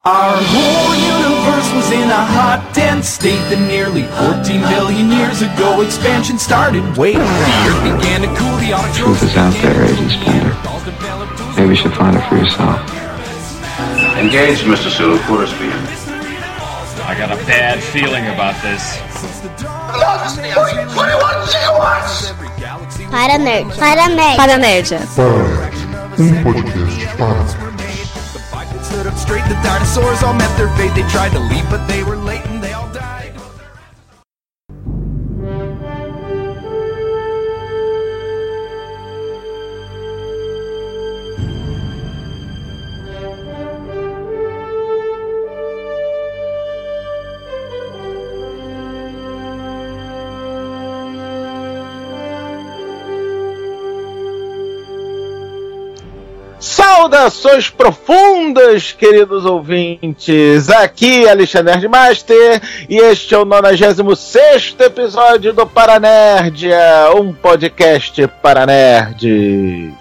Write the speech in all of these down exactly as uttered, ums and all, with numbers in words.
Our whole universe was in a hot, dense state that nearly fourteen billion years ago expansion started. Wait, the earth began to cool, the truth is out there, Agent Splinter. Maybe you should find it for yourself. Engage, Mister Sulu. Put us behind. I got a bad feeling about this. Para Nerd. Para Nerd. Para Nerd. Um podcast para stood up straight, the dinosaurs all met their fate. They tried to leave, but they were late and they all died. Saudações profundas, queridos ouvintes! Aqui é Alexandre Nerdmaster e este é o nonagésimo sexto episódio do Paranerdia, um podcast para nerds.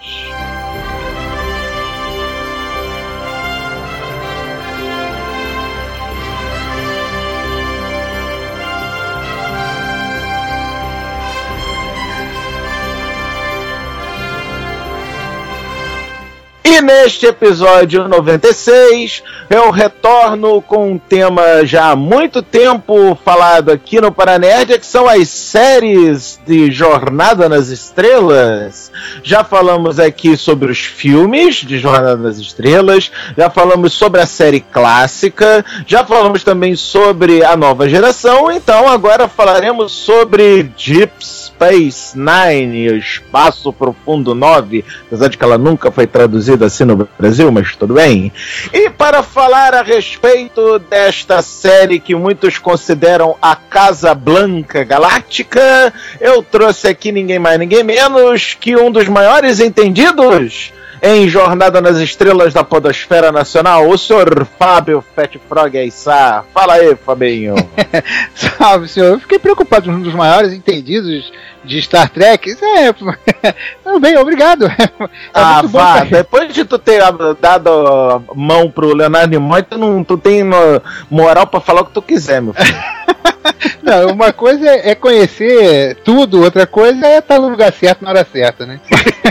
E neste episódio noventa e seis, eu retorno com um tema já há muito tempo falado aqui no Paranerdia, que são as séries de Jornada nas Estrelas. Já falamos aqui sobre os filmes de Jornada nas Estrelas, já falamos sobre a série clássica, já falamos também sobre a nova geração, então agora falaremos sobre Deep Space Nine, o Espaço Profundo nove, apesar de que ela nunca foi traduzida assim no Brasil, mas tudo bem. E para falar a respeito desta série que muitos consideram a Casa Blanca Galáctica, eu trouxe aqui ninguém mais, ninguém menos que um dos maiores entendidos em Jornada nas Estrelas da Podosfera Nacional, o senhor Fábio Fat Frog Aissá. Fala aí, Fabinho. Salve, senhor. Eu fiquei preocupado, um dos maiores entendidos de Star Trek. É, tudo bem, obrigado. É ah, vá, bom, depois de tu ter dado mão pro Leonardo Nimoy, tu, não, tu tem moral pra falar o que tu quiser, meu filho. Não, uma coisa é conhecer tudo, outra coisa é estar no lugar certo na hora certa, né?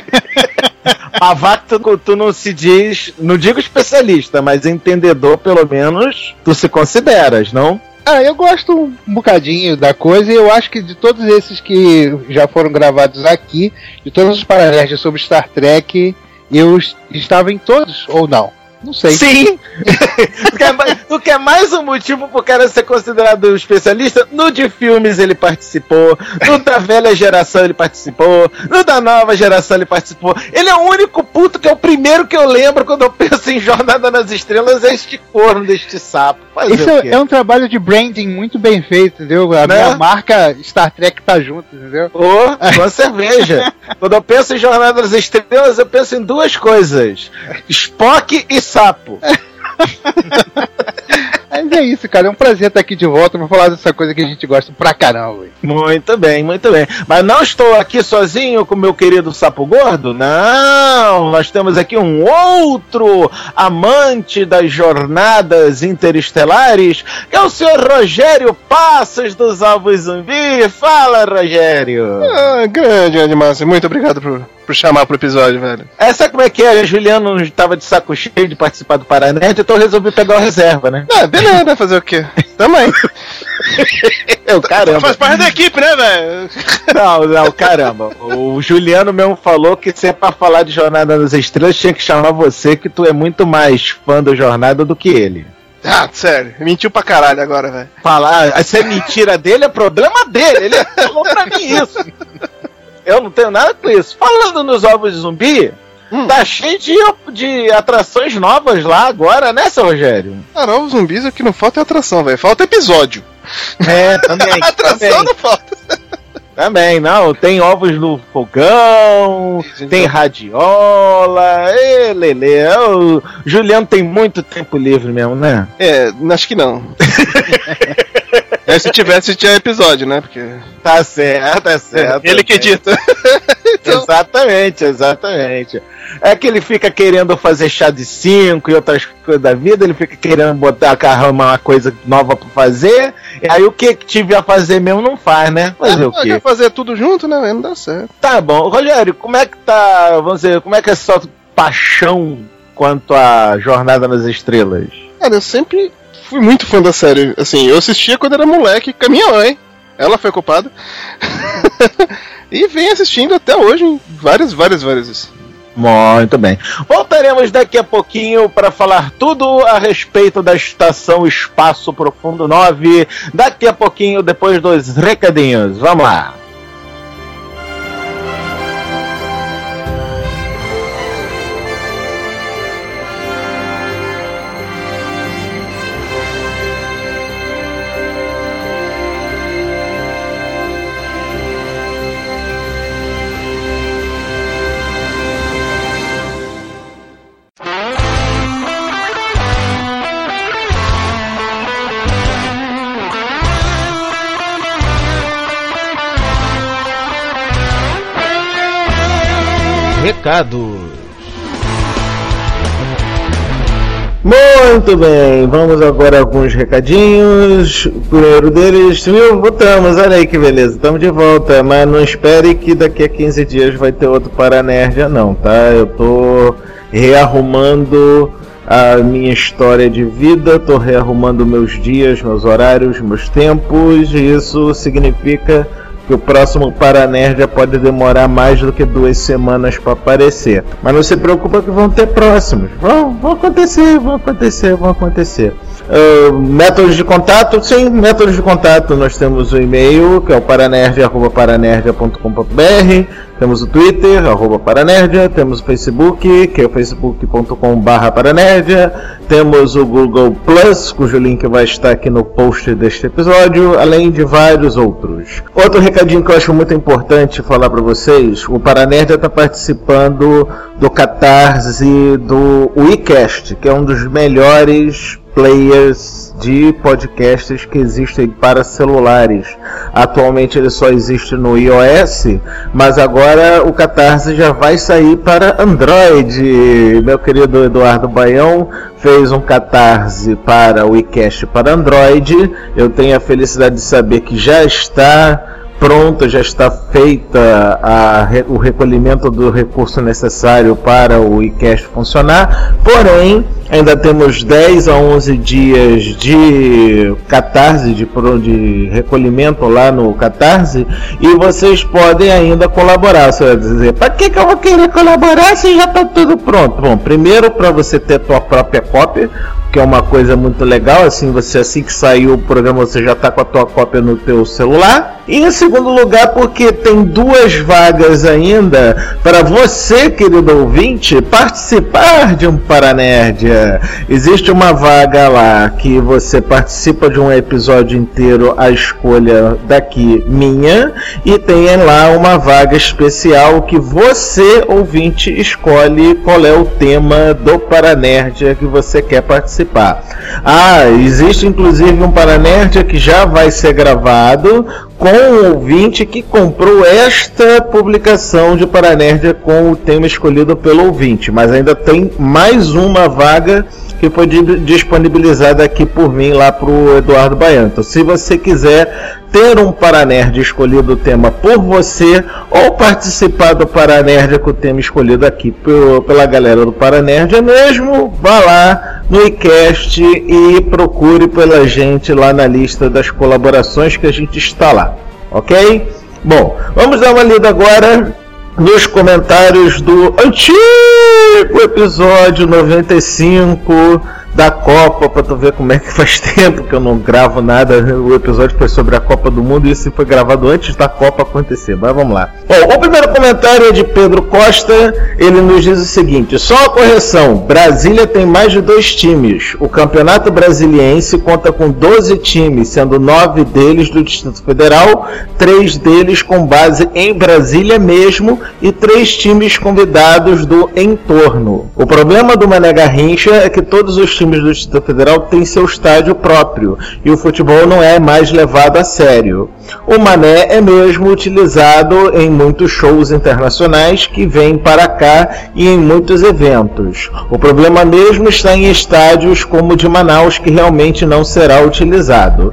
A vaca, tu, tu não se diz, não digo especialista, mas entendedor, pelo menos, tu se consideras, não? Ah, eu gosto um bocadinho da coisa e eu acho que de todos esses que já foram gravados aqui, de todos os Paranerds sobre Star Trek, eu estava em todos, ou não? Não sei. Sim! tu, quer mais, tu quer mais um motivo pro cara ser considerado especialista? No de filmes ele participou, no da velha geração ele participou, no da nova geração ele participou. Ele é o único puto que é o primeiro que eu lembro quando eu penso em Jornada nas Estrelas, é este corno deste sapo. Fazer Isso é um trabalho de branding muito bem feito, entendeu? A né? minha marca Star Trek tá junto, entendeu? Ô, oh, com cerveja. Quando eu penso em Jornada nas Estrelas, eu penso em duas coisas: Spock e sapo. Mas é isso, cara. É um prazer estar aqui de volta pra falar dessa coisa que a gente gosta pra caramba. Muito bem, muito bem. Mas não estou aqui sozinho com meu querido Sapo Gordo. Não, nós temos aqui um outro amante das jornadas interestelares, que é o senhor Rogério Passos dos Ovos Zumbi. Fala, Rogério. Ah, grande animação. Muito obrigado por, por chamar pro episódio, velho. É, sabe como é que é? O Juliano estava de saco cheio de participar do Paranet, então eu resolvi pegar o reserva, né? Ah, beleza, fazer o quê? Também. Eu, caramba. Faz parte da equipe, né, velho? Não, não, caramba. O Juliano mesmo falou que se é pra falar de Jornada nas Estrelas, tinha que chamar você, que tu é muito mais fã da Jornada do que ele. Ah, sério, mentiu pra caralho agora, velho. Falar, se é mentira dele, é problema dele. Ele falou pra mim isso. Eu não tenho nada com isso. Falando nos Ovos de Zumbi, hum. tá cheio de, de atrações novas lá agora, né, seu Rogério? Ah, Novos Zumbis, o que não falta é atração, velho. Falta episódio. É, também. Atração também. não falta. Também, não. Tem ovos no fogão, isso, tem então. radiola, e lelê. O Juliano tem muito tempo livre mesmo, né? É, acho que não. É, se tivesse, tinha episódio, né? Porque... Tá certo, tá certo. Ele que edita. Então... Exatamente, exatamente. É que ele fica querendo fazer chá de cinco e outras coisas da vida, ele fica querendo botar arrumar uma coisa nova pra fazer, e aí o que tive a fazer mesmo não faz, né? Fazer é, o quê? Quer fazer tudo junto, né? Não dá certo. Tá bom. Rogério, como é que tá, vamos dizer, como é que é a sua paixão quanto à Jornada nas Estrelas? Cara, eu sempre fui muito fã da série. Assim, eu assistia quando era moleque com a minha mãe. Ela foi culpada. E vem assistindo até hoje, várias, várias, várias vezes. Muito bem. Voltaremos daqui a pouquinho para falar tudo a respeito da Estação Espaço Profundo nove. Daqui a pouquinho, depois dos recadinhos. Vamos lá. Recados. Muito bem, vamos agora a alguns recadinhos. O primeiro deles, viu? Voltamos, olha aí que beleza, estamos de volta. Mas não espere que daqui a quinze dias vai ter outro Paranerdia, não, tá? Eu tô rearrumando a minha história de vida, tô rearrumando meus dias, meus horários, meus tempos, e isso significa que o próximo Paranerdia pode demorar mais do que duas semanas para aparecer. Mas não se preocupa que vão ter próximos. Vão, vão acontecer, vão acontecer, vão acontecer. Uh, métodos de contato? Sim, métodos de contato. Nós temos o e-mail, que é o paranerdia arroba paranerdia ponto com ponto b r. Temos o Twitter, arroba Paranerdia. Temos o Facebook, que é o facebook ponto com barra paranerdia. Temos o Google Plus, cujo link vai estar aqui no post deste episódio, além de vários outros. Outro recadinho que eu acho muito importante falar para vocês: o Paranerdia está participando do Catarse do WeCast, que é um dos melhores players de podcasts que existem para celulares. Atualmente ele só existe no iOS, mas agora o Catarse já vai sair para Android. Meu querido Eduardo Baião fez um Catarse para o WeCast para Android. Eu tenho a felicidade de saber que já está pronta, já está feita a, o recolhimento do recurso necessário para o WeCast funcionar, porém ainda temos dez a onze dias de Catarse, de, de recolhimento lá no Catarse, e vocês podem ainda colaborar. Você vai dizer, para que, que eu vou querer colaborar se já está tudo pronto? Bom, primeiro para você ter a tua própria cópia, que é uma coisa muito legal, assim, você assim que saiu o programa você já está com a tua cópia no teu celular. E em segundo lugar, porque tem duas vagas ainda para você, querido ouvinte, participar de um Paranerdia. Existe uma vaga lá que você participa de um episódio inteiro à escolha daqui minha, e tem lá uma vaga especial que você, ouvinte, escolhe qual é o tema do Paranerdia que você quer participar. Ah, existe inclusive um Paranerdia que já vai ser gravado com o ouvinte que comprou esta publicação de Paranerdia com o tema escolhido pelo ouvinte, mas ainda tem mais uma vaga que foi disponibilizada aqui por mim lá para o Eduardo Baiano. Então, se você quiser ter um Paranerdia escolhido o tema por você, ou participar do Paranerdia com o tema escolhido aqui por, pela galera do Paranerdia mesmo, vá lá no iCast e procure pela gente lá na lista das colaborações que a gente está lá, ok? Bom, vamos dar uma lida agora nos comentários do antigo episódio noventa e cinco da Copa, para tu ver como é que faz tempo que eu não gravo nada. O episódio foi sobre a Copa do Mundo e isso foi gravado antes da Copa acontecer, mas vamos lá. Bom, o primeiro comentário é de Pedro Costa. Ele nos diz o seguinte: só a correção, Brasília tem mais de dois times. O Campeonato Brasiliense conta com doze times, sendo nove deles do Distrito Federal, três deles com base em Brasília mesmo e três times convidados do entorno. O problema do Mané Garrincha é que todos os times times do Distrito Federal têm seu estádio próprio e o futebol não é mais levado a sério. O Mané é mesmo utilizado em muitos shows internacionais que vêm para cá e em muitos eventos. O problema mesmo está em estádios como o de Manaus, que realmente não será utilizado.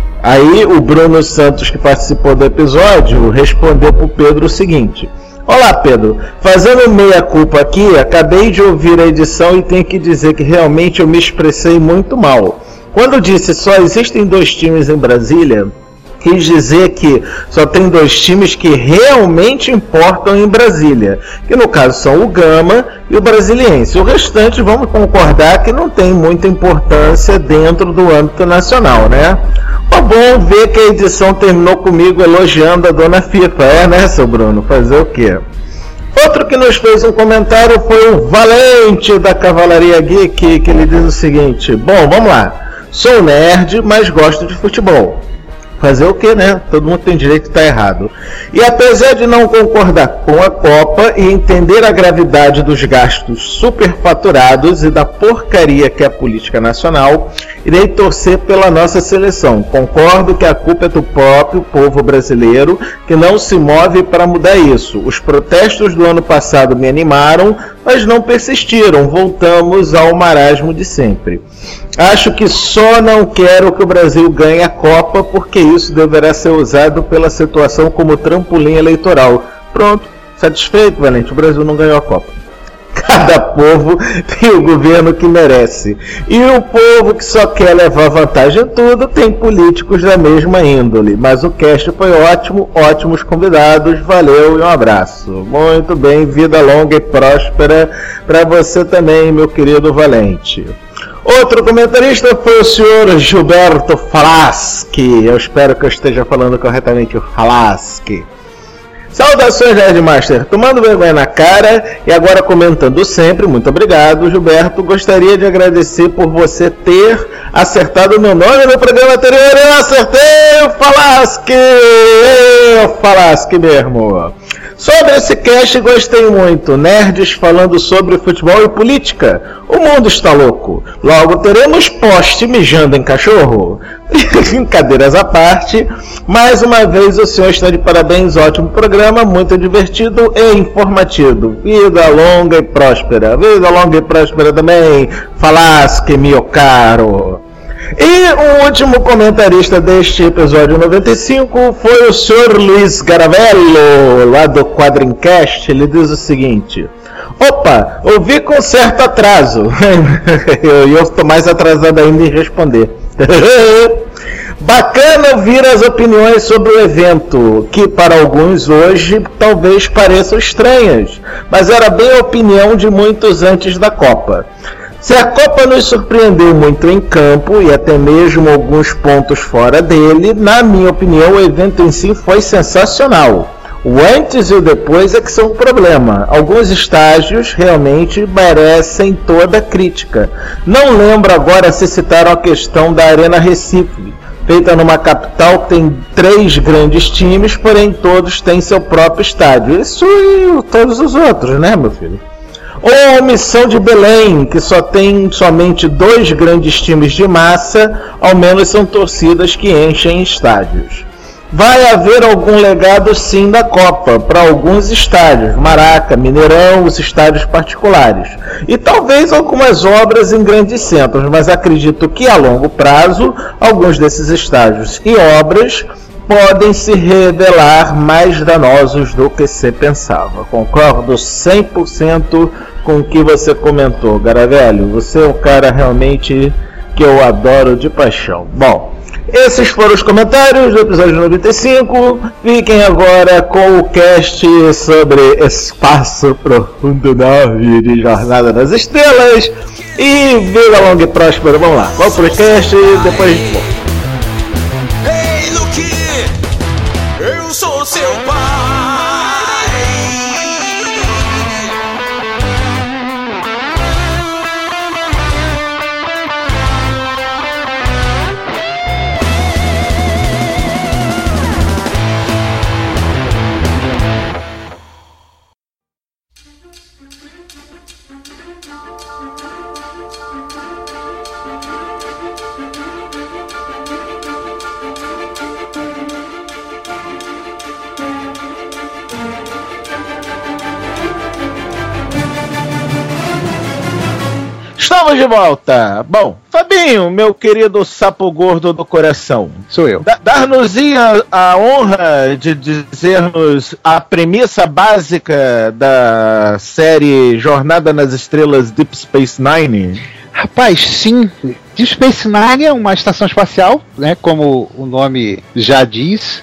Aí o Bruno Santos, que participou do episódio, respondeu para o Pedro o seguinte: olá Pedro, fazendo meia culpa aqui, acabei de ouvir a edição e tenho que dizer que realmente eu me expressei muito mal. Quando disse só existem dois times em Brasília, quis dizer que só tem dois times que realmente importam em Brasília, que no caso são o Gama e o Brasiliense. O restante vamos concordar que não tem muita importância dentro do âmbito nacional, né? Tá bom ver que a edição terminou comigo elogiando a dona FIFA, é, né, seu Bruno? Fazer o quê? Outro que nos fez um comentário foi o Valente da Cavalaria Geek, que ele diz o seguinte: bom, vamos lá, sou nerd, mas gosto de futebol. Fazer o que, né? Todo mundo tem direito de estar errado. E apesar de não concordar com a Copa e entender a gravidade dos gastos superfaturados e da porcaria que é a política nacional, irei torcer pela nossa seleção. Concordo que a culpa é do próprio povo brasileiro, que não se move para mudar isso. Os protestos do ano passado me animaram, mas não persistiram. Voltamos ao marasmo de sempre. Acho que só não quero que o Brasil ganhe a Copa, porque isso deverá ser usado pela situação como trampolim eleitoral. Pronto, satisfeito, Valente, o Brasil não ganhou a Copa. Cada povo tem o governo que merece. E o povo que só quer levar vantagem em tudo tem políticos da mesma índole. Mas o cast foi ótimo, ótimos convidados, valeu e um abraço. Muito bem, vida longa e próspera para você também, meu querido Valente. Outro comentarista foi o senhor Gilberto Falaschi. Eu espero que eu esteja falando corretamente o Falaschi. Saudações, Nerdmaster. Tomando vergonha na cara e agora comentando sempre, muito obrigado, Gilberto. Gostaria de agradecer por você ter acertado o meu nome no programa anterior. Eu acertei o Falaschi! O Falaschi mesmo. Sobre esse cast gostei muito, nerds falando sobre futebol e política. O mundo está louco. Logo teremos poste mijando em cachorro. Brincadeiras à parte, mais uma vez o senhor está de parabéns, ótimo programa, muito divertido e informativo. Vida longa e próspera. Vida longa e próspera também, Falaschi, meu caro. E o último comentarista deste episódio noventa e cinco foi o senhor Luiz Garavello, lá do Quadrincast. Ele diz o seguinte: opa, ouvi com certo atraso. E eu estou mais atrasado ainda em responder. Bacana ouvir as opiniões sobre o evento, que para alguns hoje talvez pareçam estranhas, mas era bem a opinião de muitos antes da Copa. Se a Copa nos surpreendeu muito em campo e até mesmo alguns pontos fora dele, na minha opinião o evento em si foi sensacional. O antes e o depois é que são o problema. Alguns estágios realmente merecem toda a crítica. Não lembro agora se citaram a questão da Arena Recife, feita numa capital que tem três grandes times, porém todos têm seu próprio estádio. Isso e todos os outros, né, meu filho? Ou a omissão de Belém, que só tem somente dois grandes times de massa, ao menos são torcidas que enchem estádios. Vai haver algum legado sim da Copa, para alguns estádios, Maraca, Mineirão, os estádios particulares. E talvez algumas obras em grandes centros, mas acredito que a longo prazo, alguns desses estádios e obras podem se revelar mais danosos do que se pensava. Concordo cem por cento com o que você comentou, Garavello. Você é um cara realmente que eu adoro de paixão. Bom, esses foram os comentários do episódio noventa e cinco. Fiquem agora com o cast sobre Espaço Profundo nove de Jornada nas Estrelas. E vida longa e próspera. Vamos lá, vamos pro cast e depois a gente volta. Ei, Luke, eu sou seu pai. Estamos de volta. Bom, Fabinho, meu querido sapo gordo do coração. Sou eu. Da- Dar-nos-ia a honra de dizer-nos a premissa básica da série Jornada nas Estrelas Deep Space Nine? Rapaz, sim. Deep Space Nine é uma estação espacial, né, como o nome já diz,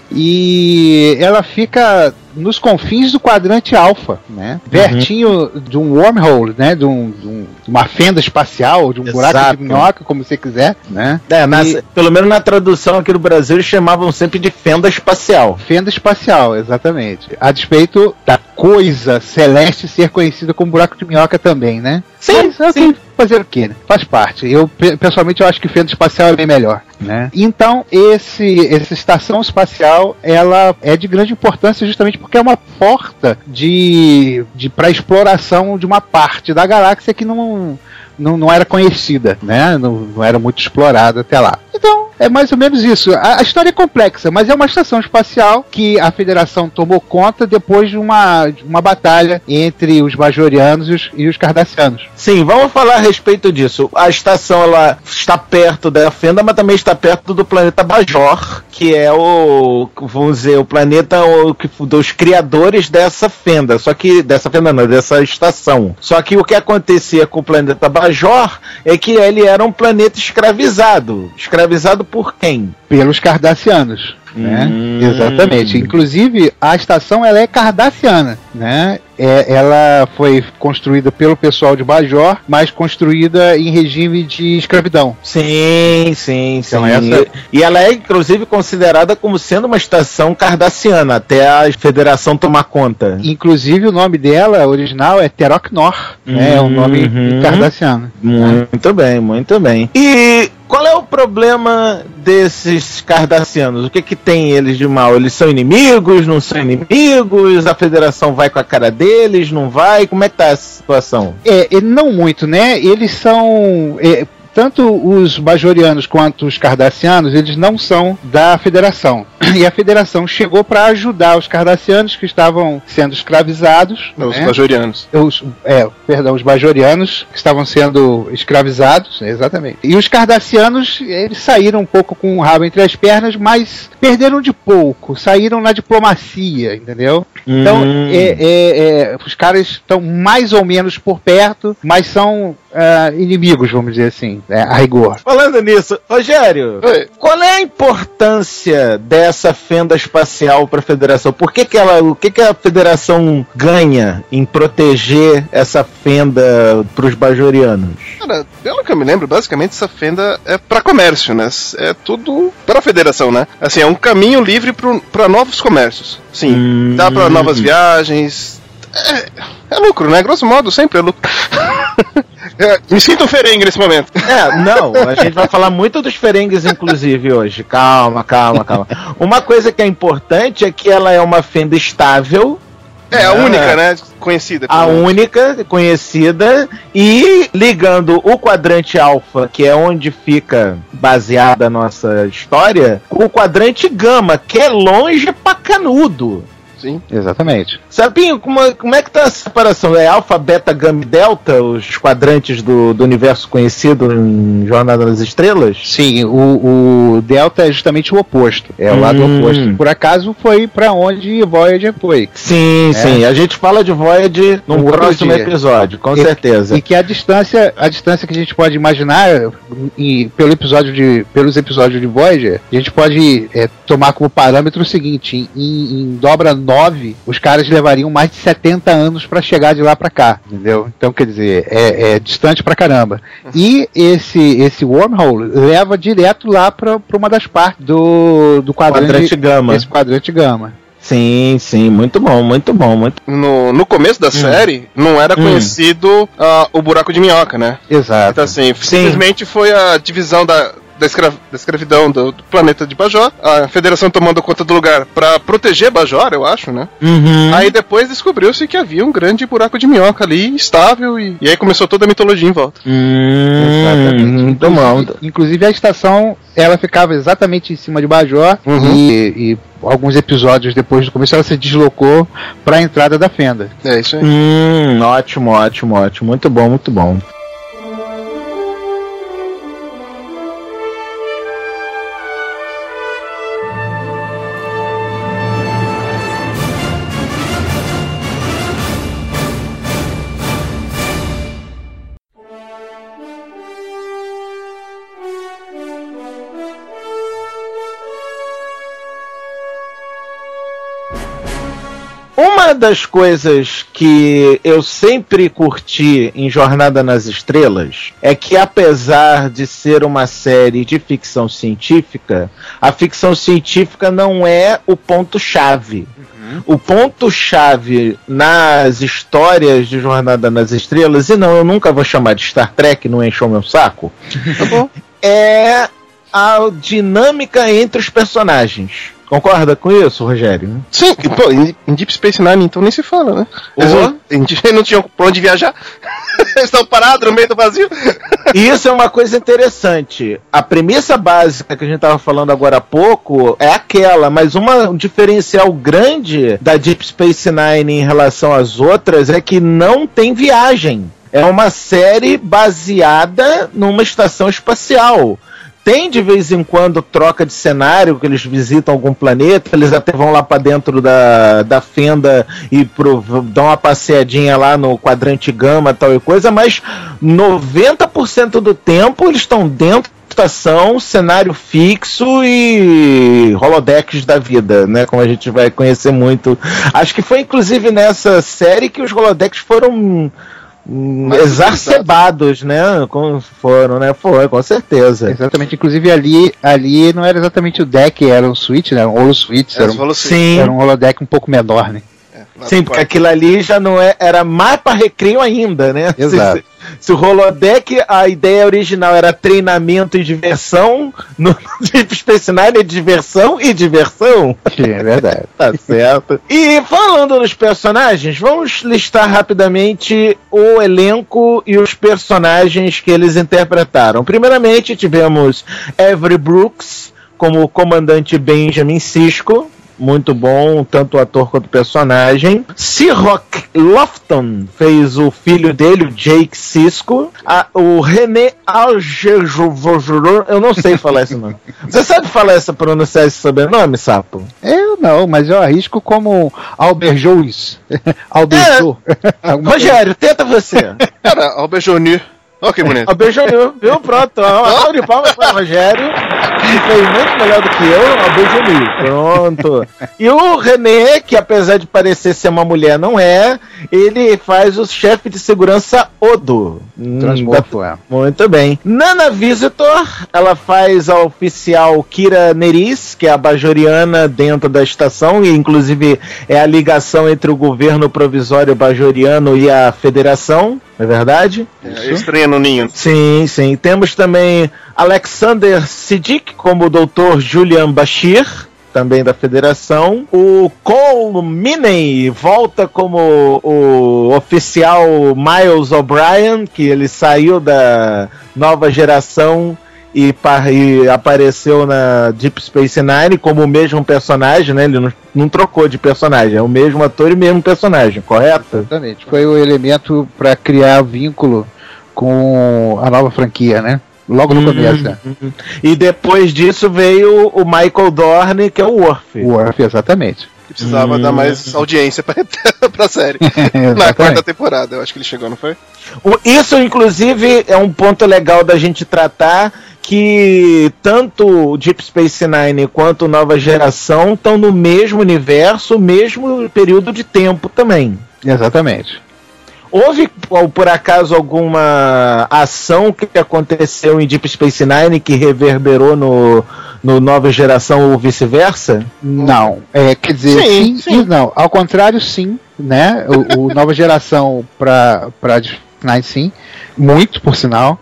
e ela fica nos confins do quadrante alfa, né, uhum. pertinho de um wormhole, né, de, um, de, um, de uma fenda espacial, de um Exato. buraco de minhoca, como você quiser, né. É, na, e... pelo menos na tradução aqui no Brasil eles chamavam sempre de fenda espacial. Fenda espacial, exatamente. A despeito da coisa celeste ser conhecida como buraco de minhoca também, né. Sim, Mas, sim. Okay, fazer o quê, né? Faz parte. Eu, pessoalmente, eu acho que fenda espacial é bem melhor, né? Então, esse, essa estação espacial, ela é de grande importância justamente porque é uma porta de, de para exploração de uma parte da galáxia que não, não, não era conhecida, né? Não, não era muito explorada até lá. Então, é mais ou menos isso. A, a história é complexa, mas é uma estação espacial que a Federação tomou conta depois de uma, de uma batalha entre os Bajorianos e os, e os Cardassianos. Sim, vamos falar a respeito disso. A estação ela está perto da fenda, mas também está perto do planeta Bajor, que é o, vamos dizer, o planeta o, que, dos criadores dessa fenda. Só que, dessa fenda não, dessa estação. Só que o que acontecia com o planeta Bajor é que ele era um planeta escravizado. Escravizado por quem? Pelos Cardassianos. Né? Hum. Exatamente. Inclusive, a estação ela é cardassiana, né? É, ela foi construída pelo pessoal de Bajor, mas construída em regime de escravidão. Sim, sim, sim. Então, essa... E ela é, inclusive, considerada como sendo uma estação cardassiana, até a Federação tomar conta. Inclusive, o nome dela, original, é Terok-Nor, uhum. né? É um nome cardassiano. Muito bem, muito bem. E... qual é o problema desses cardassianos? O que que tem eles de mal? Eles são inimigos? Não são inimigos? A Federação vai com a cara deles? Não vai? Como é que tá a situação? É, não muito, né? Eles são... É, tanto os Bajorianos quanto os Cardassianos, eles não são da Federação. E a Federação chegou para ajudar os Cardassianos que estavam sendo escravizados. Não, né? Os Bajorianos. Os, é, perdão, os Bajorianos que estavam sendo escravizados, exatamente. E os Cardassianos, eles saíram um pouco com o rabo entre as pernas, mas perderam de pouco, saíram na diplomacia, entendeu? Então, hum. é, é, é, os caras estão mais ou menos por perto, mas são uh, inimigos, vamos dizer assim, é, a rigor. Falando nisso, Rogério, Oi. qual é a importância dessa fenda espacial para a Federação? Por que que ela, o que que a Federação ganha em proteger essa fenda para os Bajorianos? Cara, pelo que eu me lembro, basicamente essa fenda é pra comércio, né? É tudo pra Federação, né? Assim, é um caminho livre pro, pra novos comércios. Sim, hum. dá pra novas viagens. É, é lucro, né? Grosso modo, sempre é lucro. É, me sinto um ferengue nesse momento. É, não, a gente vai falar muito dos ferengues, inclusive, hoje. Calma, calma, calma. Uma coisa que é importante é que ela é uma fenda estável. É, a né? única, né? Conhecida. A única, conhecida, e ligando o quadrante alfa, que é onde fica baseada a nossa história, com o quadrante gama, que é longe pra canudo. Sim. Exatamente. Sapinho, como, como é que tá a separação? É alfa, beta, gama e delta, os quadrantes do, do universo conhecido em Jornada nas Estrelas? Sim, o, o Delta é justamente o oposto. É o hum. lado oposto. Por acaso foi pra onde Voyager foi. Sim, é. sim. A gente fala de Voyager num Um próximo dia. episódio, com e, certeza. E que a distância, a distância que a gente pode imaginar e pelo episódio de, pelos episódios de Voyager, a gente pode é, tomar como parâmetro o seguinte: em, em dobra nove, os caras levariam mais de setenta anos pra chegar de lá pra cá, entendeu? Então, quer dizer, é, é distante pra caramba. E esse, esse wormhole leva direto lá pra, pra uma das partes do, do quadrante, Quadrante gama. Esse quadrante gama. Sim, sim, muito bom, muito bom. Muito... No, no começo da hum. série, não era hum. conhecido uh, o buraco de minhoca, né? Exato. Então, assim, simplesmente foi a divisão da. Da, escra da escravidão do, do planeta de Bajor, a Federação tomando conta do lugar pra proteger Bajor, eu acho, né? Uhum. Aí depois descobriu-se que havia um grande buraco de minhoca ali, estável, e, e aí começou toda a mitologia em volta. Hum, muito bom. Inclusive a estação, ela ficava exatamente em cima de Bajor, uhum. e, e alguns episódios depois do começo ela se deslocou pra entrada da fenda. É isso aí. Hum, ótimo, ótimo, ótimo. Muito bom, muito bom. Uma das coisas que eu sempre curti em Jornada nas Estrelas é que, apesar de ser uma série de ficção científica, a ficção científica não é o ponto-chave. Uhum. O ponto-chave nas histórias de Jornada nas Estrelas, e não, eu nunca vou chamar de Star Trek, não encheu meu saco, é a dinâmica entre os personagens. Concorda com isso, Rogério? Sim, pô, em Deep Space Nine então nem se fala, né? Eles não, não tinham pra onde viajar. Eles estão parados no meio do vazio. E isso é uma coisa interessante. A premissa básica que a gente estava falando agora há pouco é aquela, mas uma, um diferencial grande da Deep Space Nine em relação às outras é que não tem viagem. É uma série baseada numa estação espacial. Tem de vez em quando troca de cenário, que eles visitam algum planeta, eles até vão lá para dentro da, da fenda e pro, dão uma passeadinha lá no quadrante gama, tal e coisa, mas noventa por cento do tempo eles estão dentro da estação, cenário fixo e holodecks da vida, né? Como a gente vai conhecer muito. Acho que foi inclusive nessa série que os holodecks foram Mais exacerbados, né? Como foram, né? Foi, com certeza. Exatamente. Inclusive ali, ali não era exatamente o deck, era um switch, né? Um holo-switch. Era, um, Sim. era um holodeck um pouco menor, né? É, Sim, porque aquilo ali já não é, era mais para recreio ainda, né? Exato. Se, se o holodeck, a ideia original era treinamento e diversão, no Deep Space Nine é diversão e diversão. Sim, é verdade. Tá certo. E falando nos personagens, vamos listar rapidamente o elenco e os personagens que eles interpretaram. Primeiramente, tivemos Avery Brooks como o comandante Benjamin Sisko. Muito bom, tanto o ator quanto o personagem. Seahawk Lofton fez o filho dele, o Jake Sisko. A, o René Auberjonois, eu não sei falar esse nome. Você sabe falar essa, pronunciar esse sobrenome, Sapo? Eu não, mas eu arrisco como Auberjonois. Auberjonois. É. Rogério, tenta você. Cara, Auberjonois. Olha que bonito. Auberjonois, viu? Pronto. Uma de palmas para o Rogério, que fez muito melhor do que eu. Auberjonois. Pronto. E o René, que apesar de parecer ser uma mulher, não é. Ele faz o chefe de segurança Odo. Transmorfo, é. Muito bem. Nana Visitor, ela faz a oficial Kira Nerys, que é a bajoriana dentro da estação, e inclusive é a ligação entre o governo provisório bajoriano e a federação. Não é verdade? É, estranha no ninho. Sim, sim. Temos também Alexander Siddiq como o doutor Julian Bashir, também da Federação. O Cole Meany volta como o oficial Miles O'Brien, que ele saiu da Nova Geração e, e apareceu na Deep Space Nine como o mesmo personagem, né? Ele não, não trocou de personagem, é o mesmo ator e mesmo personagem, correto? Exatamente. Foi o elemento para criar vínculo com a nova franquia, né? Logo no começo. Né? E depois disso veio o Michael Dorn, que é o Worf. O Worf, exatamente. Que precisava hum. dar mais audiência pra, pra série. Na quarta temporada, eu acho que ele chegou, não foi? Isso, inclusive, é um ponto legal da gente tratar, que tanto o Deep Space Nine quanto Nova Geração estão no mesmo universo, mesmo período de tempo também. Exatamente. Houve, por acaso, alguma ação que aconteceu em Deep Space Nine que reverberou no, no Nova Geração ou vice-versa? Não. É, quer dizer, sim, sim, sim. E não. Ao contrário, sim. Né? O, o Nova Geração para Deep Space Nine, sim. Muito, por sinal.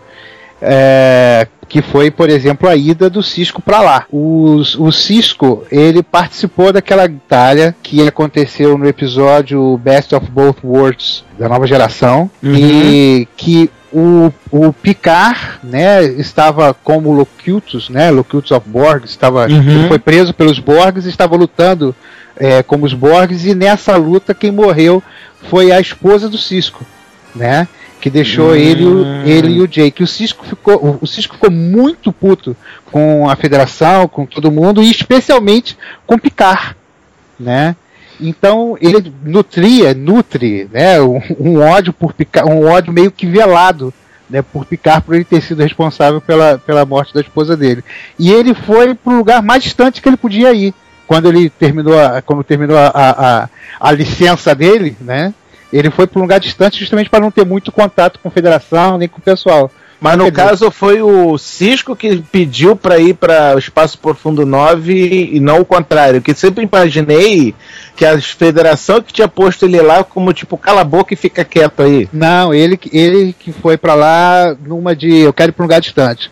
É, que foi, por exemplo, a ida do Sisko para lá. O, o Sisko, ele participou daquela batalha que aconteceu no episódio Best of Both Worlds da Nova Geração, uhum. E que o, o Picard, né, estava como Locutus, né, Locutus of Borg, estava, uhum. Ele foi preso pelos Borgs e estava lutando é, como os Borgs, e nessa luta quem morreu foi a esposa do Sisko, né? Que deixou hum. ele, ele e o Jake. O Sisko ficou, o Sisko ficou muito puto com a Federação, com todo mundo, e especialmente com Picard, né? Então ele nutria, nutre, né, um, um ódio por Picard, um ódio meio que velado, né, por Picard, por ele ter sido responsável pela, pela morte da esposa dele. E ele foi para o lugar mais distante que ele podia ir, quando ele terminou, a, quando terminou a, a, a licença dele, né? Ele foi para um lugar distante justamente para não ter muito contato com a federação nem com o pessoal. Mas no caso foi o Cisco que pediu para ir para o Espaço Profundo nove e não o contrário, que sempre imaginei que a federação que tinha posto ele lá como tipo, cala a boca e fica quieto aí. Não, ele, ele que foi para lá numa de eu quero ir para um lugar distante.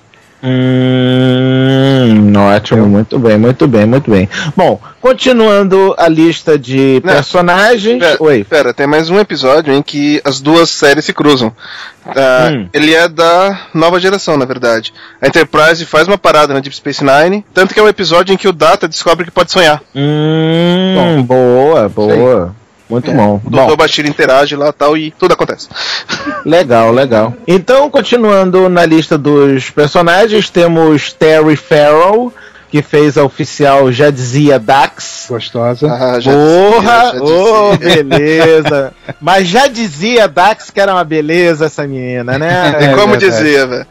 Hum, ótimo, muito bem, muito bem, muito bem. Bom, continuando a lista de Não, personagens. Pera, Oi. pera, tem mais um episódio em que as duas séries se cruzam. Ah, Hum. Ele é da nova geração, na verdade. A Enterprise faz uma parada na Deep Space Nine, tanto que é um episódio em que o Data descobre que pode sonhar. Hum, boa, boa. Muito É, bom. O doutor Bom, Bashir interage lá e tal e tudo acontece. legal, legal. Então, continuando na lista dos personagens, temos Terry Farrell, que fez a oficial Já Dizia Dax. Gostosa. Ah, já Porra! dizia, já Ô, dizia. beleza! Mas já dizia Dax que era uma beleza essa menina, né? É como verdade. dizia, velho.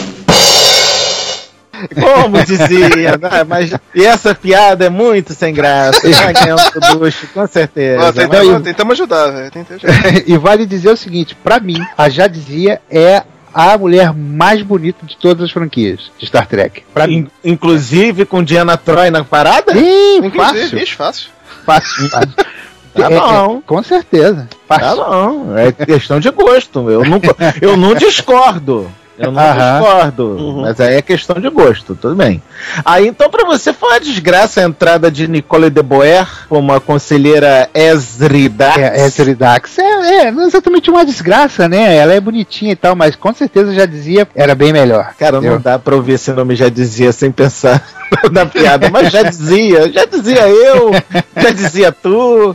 Como dizia, né? Mas e essa piada é muito sem graça. Vai ganhar um Kudushi, com certeza. Ó, tentamos, Mas- tentamos ajudar, velho. Tentamos ajudar. E vale dizer o seguinte, pra mim, a Já Dizia é a mulher mais bonita de todas as franquias de Star Trek. Pra mim. In- inclusive com Diana Troy na parada? Ih, Inclusive, fácil. bicho, fácil. Fácil, fácil. Tá É, é, bom. com certeza. Tá Fácil. bom, é questão de gosto. Eu não, eu não discordo. Eu não Aham. discordo. Uhum. Mas aí é questão de gosto, tudo bem. Aí então, pra você, foi uma desgraça a entrada de Nicole de Boer como a conselheira Ezri Dax. É, Ezri Dax é, é, não é exatamente uma desgraça, né? Ela é bonitinha e tal, mas com certeza Já Dizia era bem melhor. Cara, não Eu- dá pra ouvir esse nome Já Dizia sem pensar na piada, mas já dizia, já dizia eu, já dizia tu.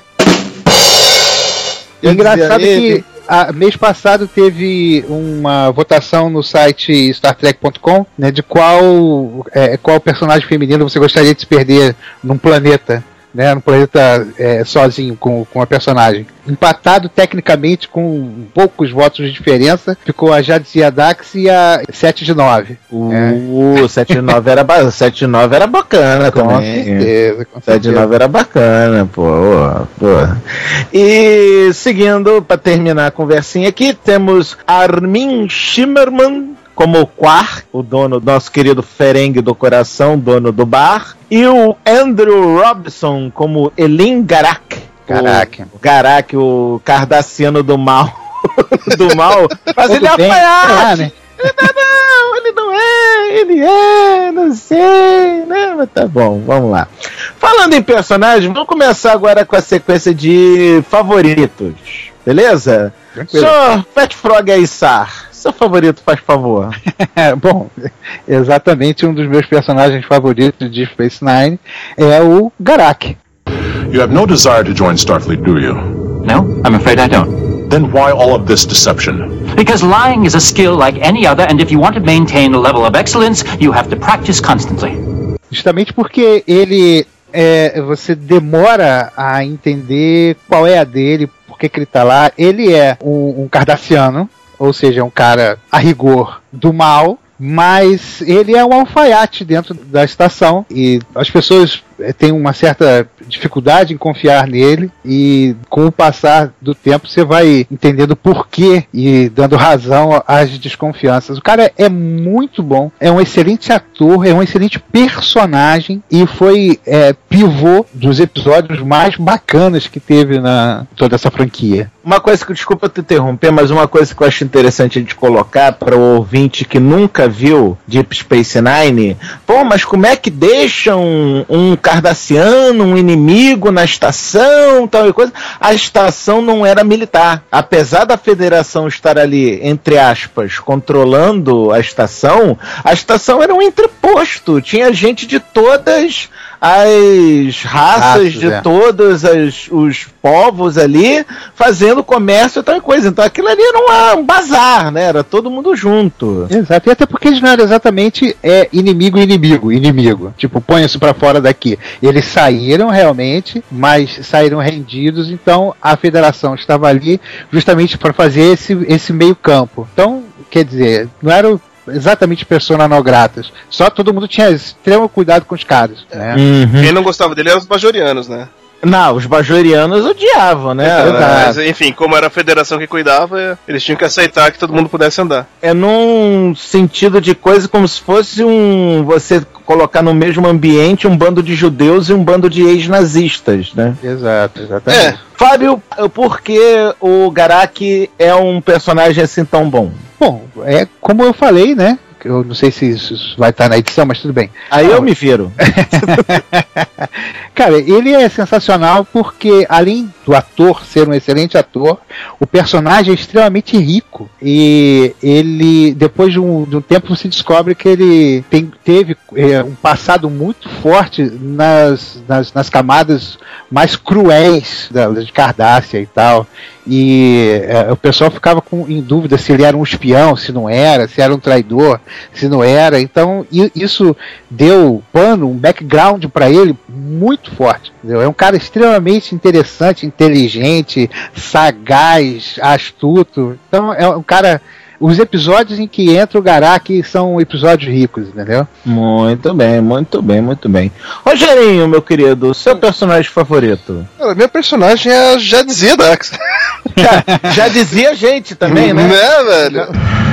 E engraçado dizia ele. que a, mês passado teve uma votação no site Star Trek ponto com, né, de qual, é, qual personagem feminino você gostaria de se perder num planeta, né, num planeta é, sozinho com, com a personagem. Empatado tecnicamente com poucos votos de diferença, ficou a Já Dizia Dax e a sete de nove. O sete nove era, ba- sete nove era bacana Com também. certeza, com sete certeza. nove era bacana, pô, pô. E seguindo, pra terminar a conversinha aqui, temos Armin Shimmerman como o Quark, o dono, nosso querido Ferengue do coração, dono do bar, e o Andrew Robson como Elin Garak. Caraca. O Garak, o cardassiano do mal. do mal. Mas Tudo ele é bem, alfaiate. é, né? Ele não, não, ele não é, ele é, não sei, né? Mas tá bom, vamos lá. Falando em personagem, vamos começar agora com a sequência de favoritos, beleza? Tranquilo. Senhor Fat Frog Aissar, seu favorito, faz favor. É, bom, exatamente um dos meus personagens favoritos de Space Nine é o Garak. You have no desire to join Starfleet, do you? No, I'm afraid I don't. Then why all of this deception? Because lying is a skill like any other, and if you want to maintain a level of excellence, you have to practice constantly. Justamente porque ele é, você demora a entender qual é a dele, por que que ele tá lá. Ele é um, um cardassiano, ou seja, um cara a rigor do mal, mas ele é um alfaiate dentro da estação e as pessoas eh, têm uma certa dificuldade em confiar nele, e com o passar do tempo você vai entendendo porquê e dando razão às desconfianças. O cara é muito bom, é um excelente ator, é um excelente personagem e foi é, pivô dos episódios mais bacanas que teve na toda essa franquia. Uma coisa que, desculpa te interromper, mas uma coisa que eu acho interessante a gente colocar para o ouvinte que nunca viu Deep Space Nine, pô, mas como é que deixam um, um cardassiano, um inimigo na estação, tal e coisa? A estação não era militar. Apesar da federação estar ali, entre aspas, controlando a estação, a estação era um entreposto. Tinha gente de todas as raças, Raças, de é. todos as, os povos ali, fazendo comércio e tal coisa. Então aquilo ali era uma- um bazar, né? Era todo mundo junto. Exato, e até porque eles não eram exatamente é, inimigo, inimigo, inimigo. Tipo, ponha-se pra fora daqui. Eles saíram realmente, mas saíram rendidos, então a federação estava ali justamente para fazer esse, esse meio campo. Então, quer dizer, não era o exatamente persona não gratas. Só todo mundo tinha extremo cuidado com os caras, né? Uhum. Quem não gostava dele eram os bajorianos, né? Não, os bajorianos odiavam, né? Então, mas, enfim, como era a federação que cuidava, eles tinham que aceitar que todo mundo pudesse andar. É num sentido de coisa como se fosse um... você colocar no mesmo ambiente um bando de judeus e um bando de ex-nazistas, né? Exato, exatamente. É. Fábio, por que o Garak é um personagem assim tão bom? Bom, é como eu falei, né? Eu não sei se isso vai estar na edição, mas tudo bem. Aí eu me viro. Cara, ele é sensacional porque, além do ator ser um excelente ator, o personagem é extremamente rico. E ele, depois de um, de um tempo, se descobre que ele tem, teve é, um passado muito forte nas, nas, nas camadas mais cruéis da, de Cardassia e tal. E é, o pessoal ficava com, em dúvida se ele era um espião, se não era, se era um traidor, se não era. Então i, isso deu pano, um background para ele muito forte, entendeu? É um cara extremamente interessante, inteligente, sagaz, astuto. Então é um cara... Os episódios em que entra o Garak são episódios ricos, entendeu? Muito bem, muito bem, muito bem. Rogerinho, meu querido, seu personagem favorito? Cara, meu personagem é, já dizia Dax. Já, já dizia a gente também, né? Né, velho?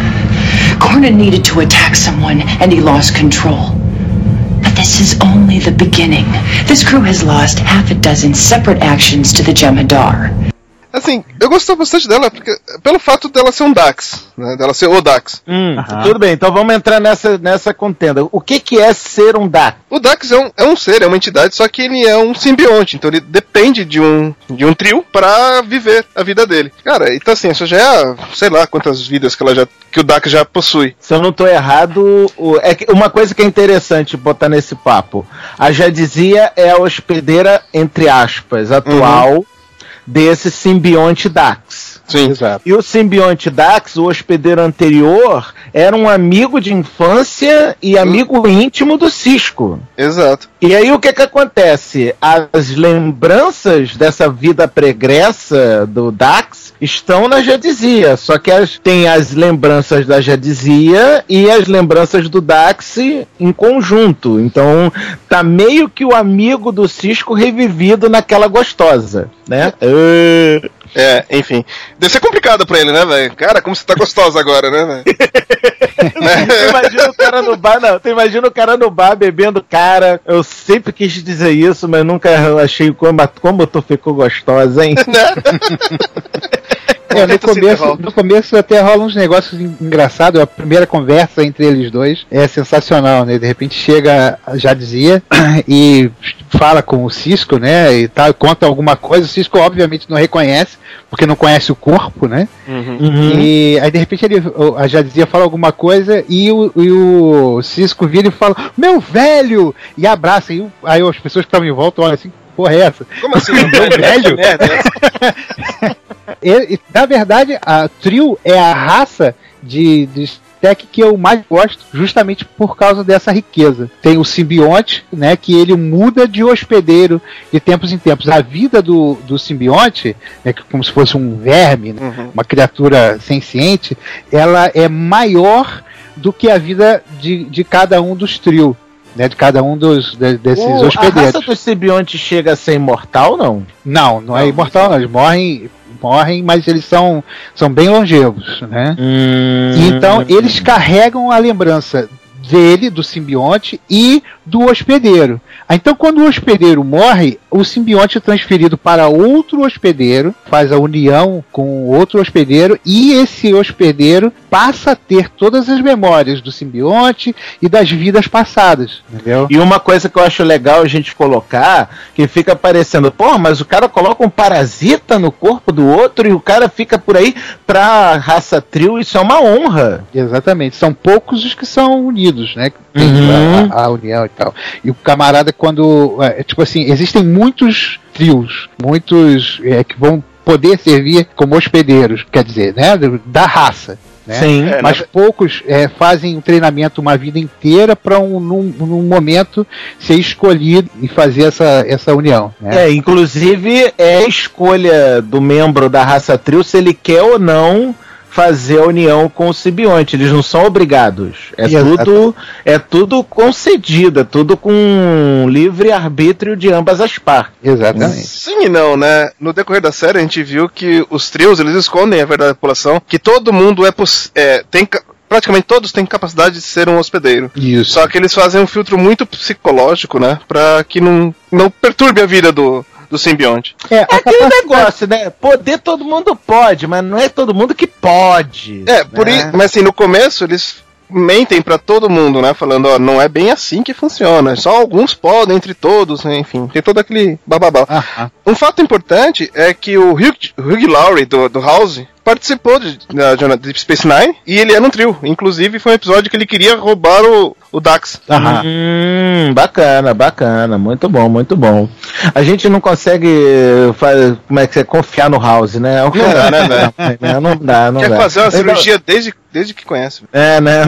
Conan needed to attack someone and he lost control. But this is only the beginning. This crew has lost half a dozen separate actions to the Jem'Hadar. Assim, eu gostei bastante dela porque, pelo fato dela ser um Dax, né? Dela ser o Dax. Hum, uhum. Tudo bem, então vamos entrar nessa, nessa contenda. O que, que é ser um Dax? O Dax é um, é um ser, é uma entidade, só que ele é um simbionte, então ele depende de um, de um trio pra viver a vida dele. Cara, então assim, isso já é, sei lá quantas vidas que, ela já, que o Dax já possui. Se eu não tô errado, o, é uma coisa que é interessante botar nesse papo. A Jadzia é a hospedeira, entre aspas, atual, uhum, desse simbionte Dax. Sim, exato. E o simbionte Dax, o hospedeiro anterior, era um amigo de infância e amigo íntimo do Sisko. Exato. E aí o que que acontece? As lembranças dessa vida pregressa do Dax estão na Jadzia, só que as, tem as lembranças da Jadzia e as lembranças do Dax em conjunto. Então tá meio que o amigo do Sisko revivido naquela gostosa, né? Uh... É, enfim. Deve ser complicado pra ele, né, velho? Cara, como você tá gostosa agora, né, velho? Tu imagina o cara no bar, não. Tu imagina o cara no bar bebendo, cara. Eu sempre quis dizer isso, mas nunca achei como, como tu ficou gostosa, hein? É, no, começo, no começo até rola uns negócios engraçados. A primeira conversa entre eles dois é sensacional, né? De repente chega, já dizia, e fala com o Sisko, né? E tal, conta alguma coisa. O Sisko obviamente não reconhece, porque não conhece o corpo, né? Uhum. E aí de repente ele, a Jadzia fala alguma coisa e o, e o Sisko vira e fala: meu velho! E abraça. E aí as pessoas que estavam em volta olham assim: porra, é essa? Como assim? Meu velho? E, na verdade, a Trio é a raça de, de tech que eu mais gosto, justamente por causa dessa riqueza. Tem o simbionte, né, que ele muda de hospedeiro de tempos em tempos. A vida do, do simbionte, né, que como se fosse um verme, né, uhum, uma criatura senciente, ela é maior do que a vida de, de cada um dos Trio. Né, de cada um dos de, desses o, hospedeiros. A raça dos simbiontes chega a ser imortal, não? Não, não é imortal, não. Eles morrem, morrem, mas eles são, são bem longevos, né? Hum... Então eles carregam a lembrança dele, do simbionte e do hospedeiro. Então quando o hospedeiro morre, o simbionte é transferido para outro hospedeiro, faz a união com outro hospedeiro, e esse hospedeiro passa a ter todas as memórias do simbionte e das vidas passadas, entendeu? E uma coisa que eu acho legal a gente colocar, que fica parecendo, pô, mas o cara coloca um parasita no corpo do outro e o cara fica por aí pra raça Trio, isso é uma honra. Exatamente, são poucos os que são unidos, né? Tem uhum, a, a união e tal. E o camarada, quando, é, tipo assim, existem muitos trios, muitos é, que vão poder servir como hospedeiros, quer dizer, né, da raça. Né? Sim, é, mas né? poucos é, fazem um treinamento uma vida inteira para um, num, num momento ser escolhido e fazer essa, essa união. Né? É, inclusive é escolha do membro da raça Trio se ele quer ou não fazer a união com o simbionte. Eles não são obrigados. É tudo, é tudo concedido, é tudo com livre arbítrio de ambas as partes. Exatamente. Sim e não, né? No decorrer da série a gente viu que os trios, eles escondem a verdade da população, que todo mundo é, é tem praticamente todos têm capacidade de ser um hospedeiro. Isso. Só que eles fazem um filtro muito psicológico, né? Pra que não, não perturbe a vida do, do simbionte. É, é aquele capacidade... negócio, né? Poder todo mundo pode, mas não é todo mundo que pode. É, por né? i... mas assim, no começo eles mentem pra todo mundo, né? Falando, ó, não é bem assim que funciona. Só alguns podem, entre todos, né? Enfim, tem todo aquele bababá. Uh-huh. Um fato importante é que o Hugh, Hugh Laurie, do, do House, participou de, da de Deep Space Nine e ele era um trio. Inclusive foi um episódio que ele queria roubar o, o Dax. Aham. Hum, bacana, bacana. Muito bom, muito bom. A gente não consegue fazer, como é que é, confiar no House, né? Não dá, né, velho? Não, não dá, não Quer dá. fazer uma cirurgia desde, desde que conhece. É, né?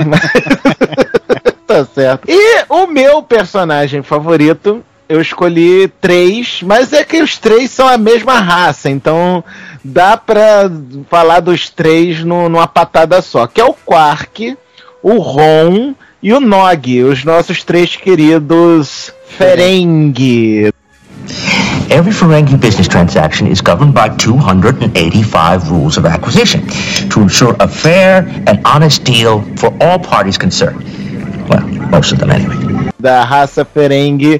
Tá certo. E o meu personagem favorito, eu escolhi três, mas é que os três são a mesma raça, então dá pra falar dos três no, numa patada só, que é o Quark, o Ron e o Nog, os nossos três queridos Ferengi. Every Ferengi business transaction is governed by two hundred eighty-five rules of acquisition to ensure a fair and honest deal for all parties concerned. Well, most of them anyway. Da raça Ferengi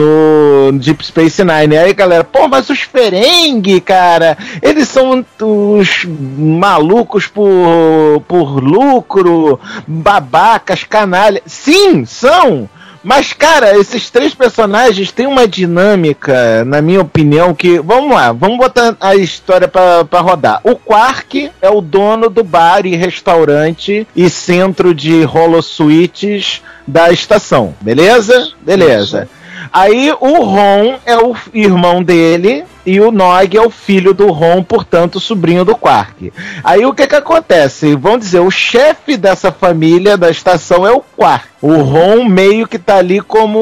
no Deep Space Nine. E aí, galera, pô, mas os Ferengi, cara, eles são os malucos por, por lucro, babacas, canalha. Sim, são! Mas, cara, esses três personagens têm uma dinâmica, na minha opinião, que... Vamos lá, vamos botar a história pra, pra rodar. O Quark é o dono do bar e restaurante e centro de holosuites da estação, beleza? Beleza. Aí o Ron é o irmão dele e o Nog é o filho do Ron, portanto, sobrinho do Quark. Aí o que que acontece? Vamos dizer, o chefe dessa família da estação é o Quark. O Ron meio que tá ali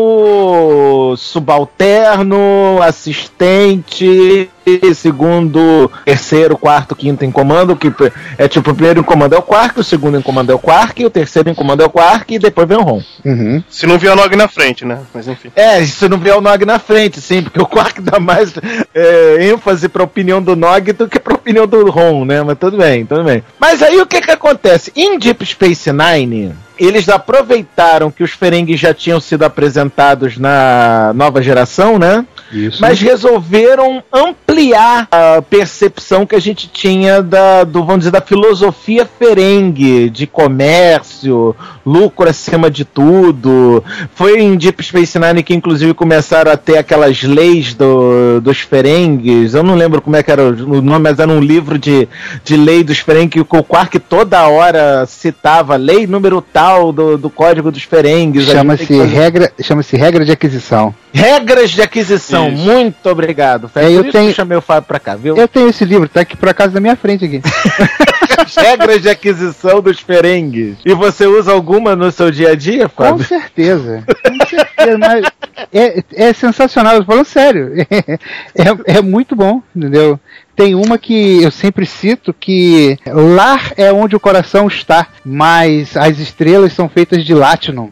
como subalterno, assistente, segundo, terceiro, quarto, quinto em comando, que é tipo, o primeiro em comando é o Quark, o segundo em comando é o Quark, o terceiro em comando é o Quark e depois vem o Ron. Uhum. Se não vier o Nog na frente, né? Mas enfim. É, se não vier o Nog na frente, sim, porque o Quark dá mais é, ênfase pra opinião do Nog do que pra opinião do Ron, né? Mas tudo bem, tudo bem. Mas aí o que que acontece? Em Deep Space Nine, eles aproveitaram que os Ferengi já tinham sido apresentados na nova geração, né? Isso. Mas resolveram ampliar a percepção que a gente tinha da, do, vamos dizer, da filosofia Ferengi, de comércio, lucro acima de tudo. Foi em Deep Space Nine que inclusive começaram a ter aquelas leis do, dos Ferengis. Eu não lembro como é que era o nome, mas era um livro de, de lei dos Ferengi que o Quark toda hora citava, lei número tal do, do código dos Ferengis. Chama-se fazer... regra, chama-se regra de aquisição. Regras de aquisição, isso. Muito obrigado. Foi é, por eu isso tenho... que eu chamei o Fábio pra cá, viu? Eu tenho esse livro, tá aqui por acaso na minha frente aqui. Regras de aquisição dos Ferengues. E você usa alguma no seu dia a dia, Fábio? Com certeza, com certeza, mas é, é sensacional, eu tô falando sério. É, é muito bom, entendeu? Tem uma que eu sempre cito, que lar é onde o coração está, mas as estrelas são feitas de Latinum.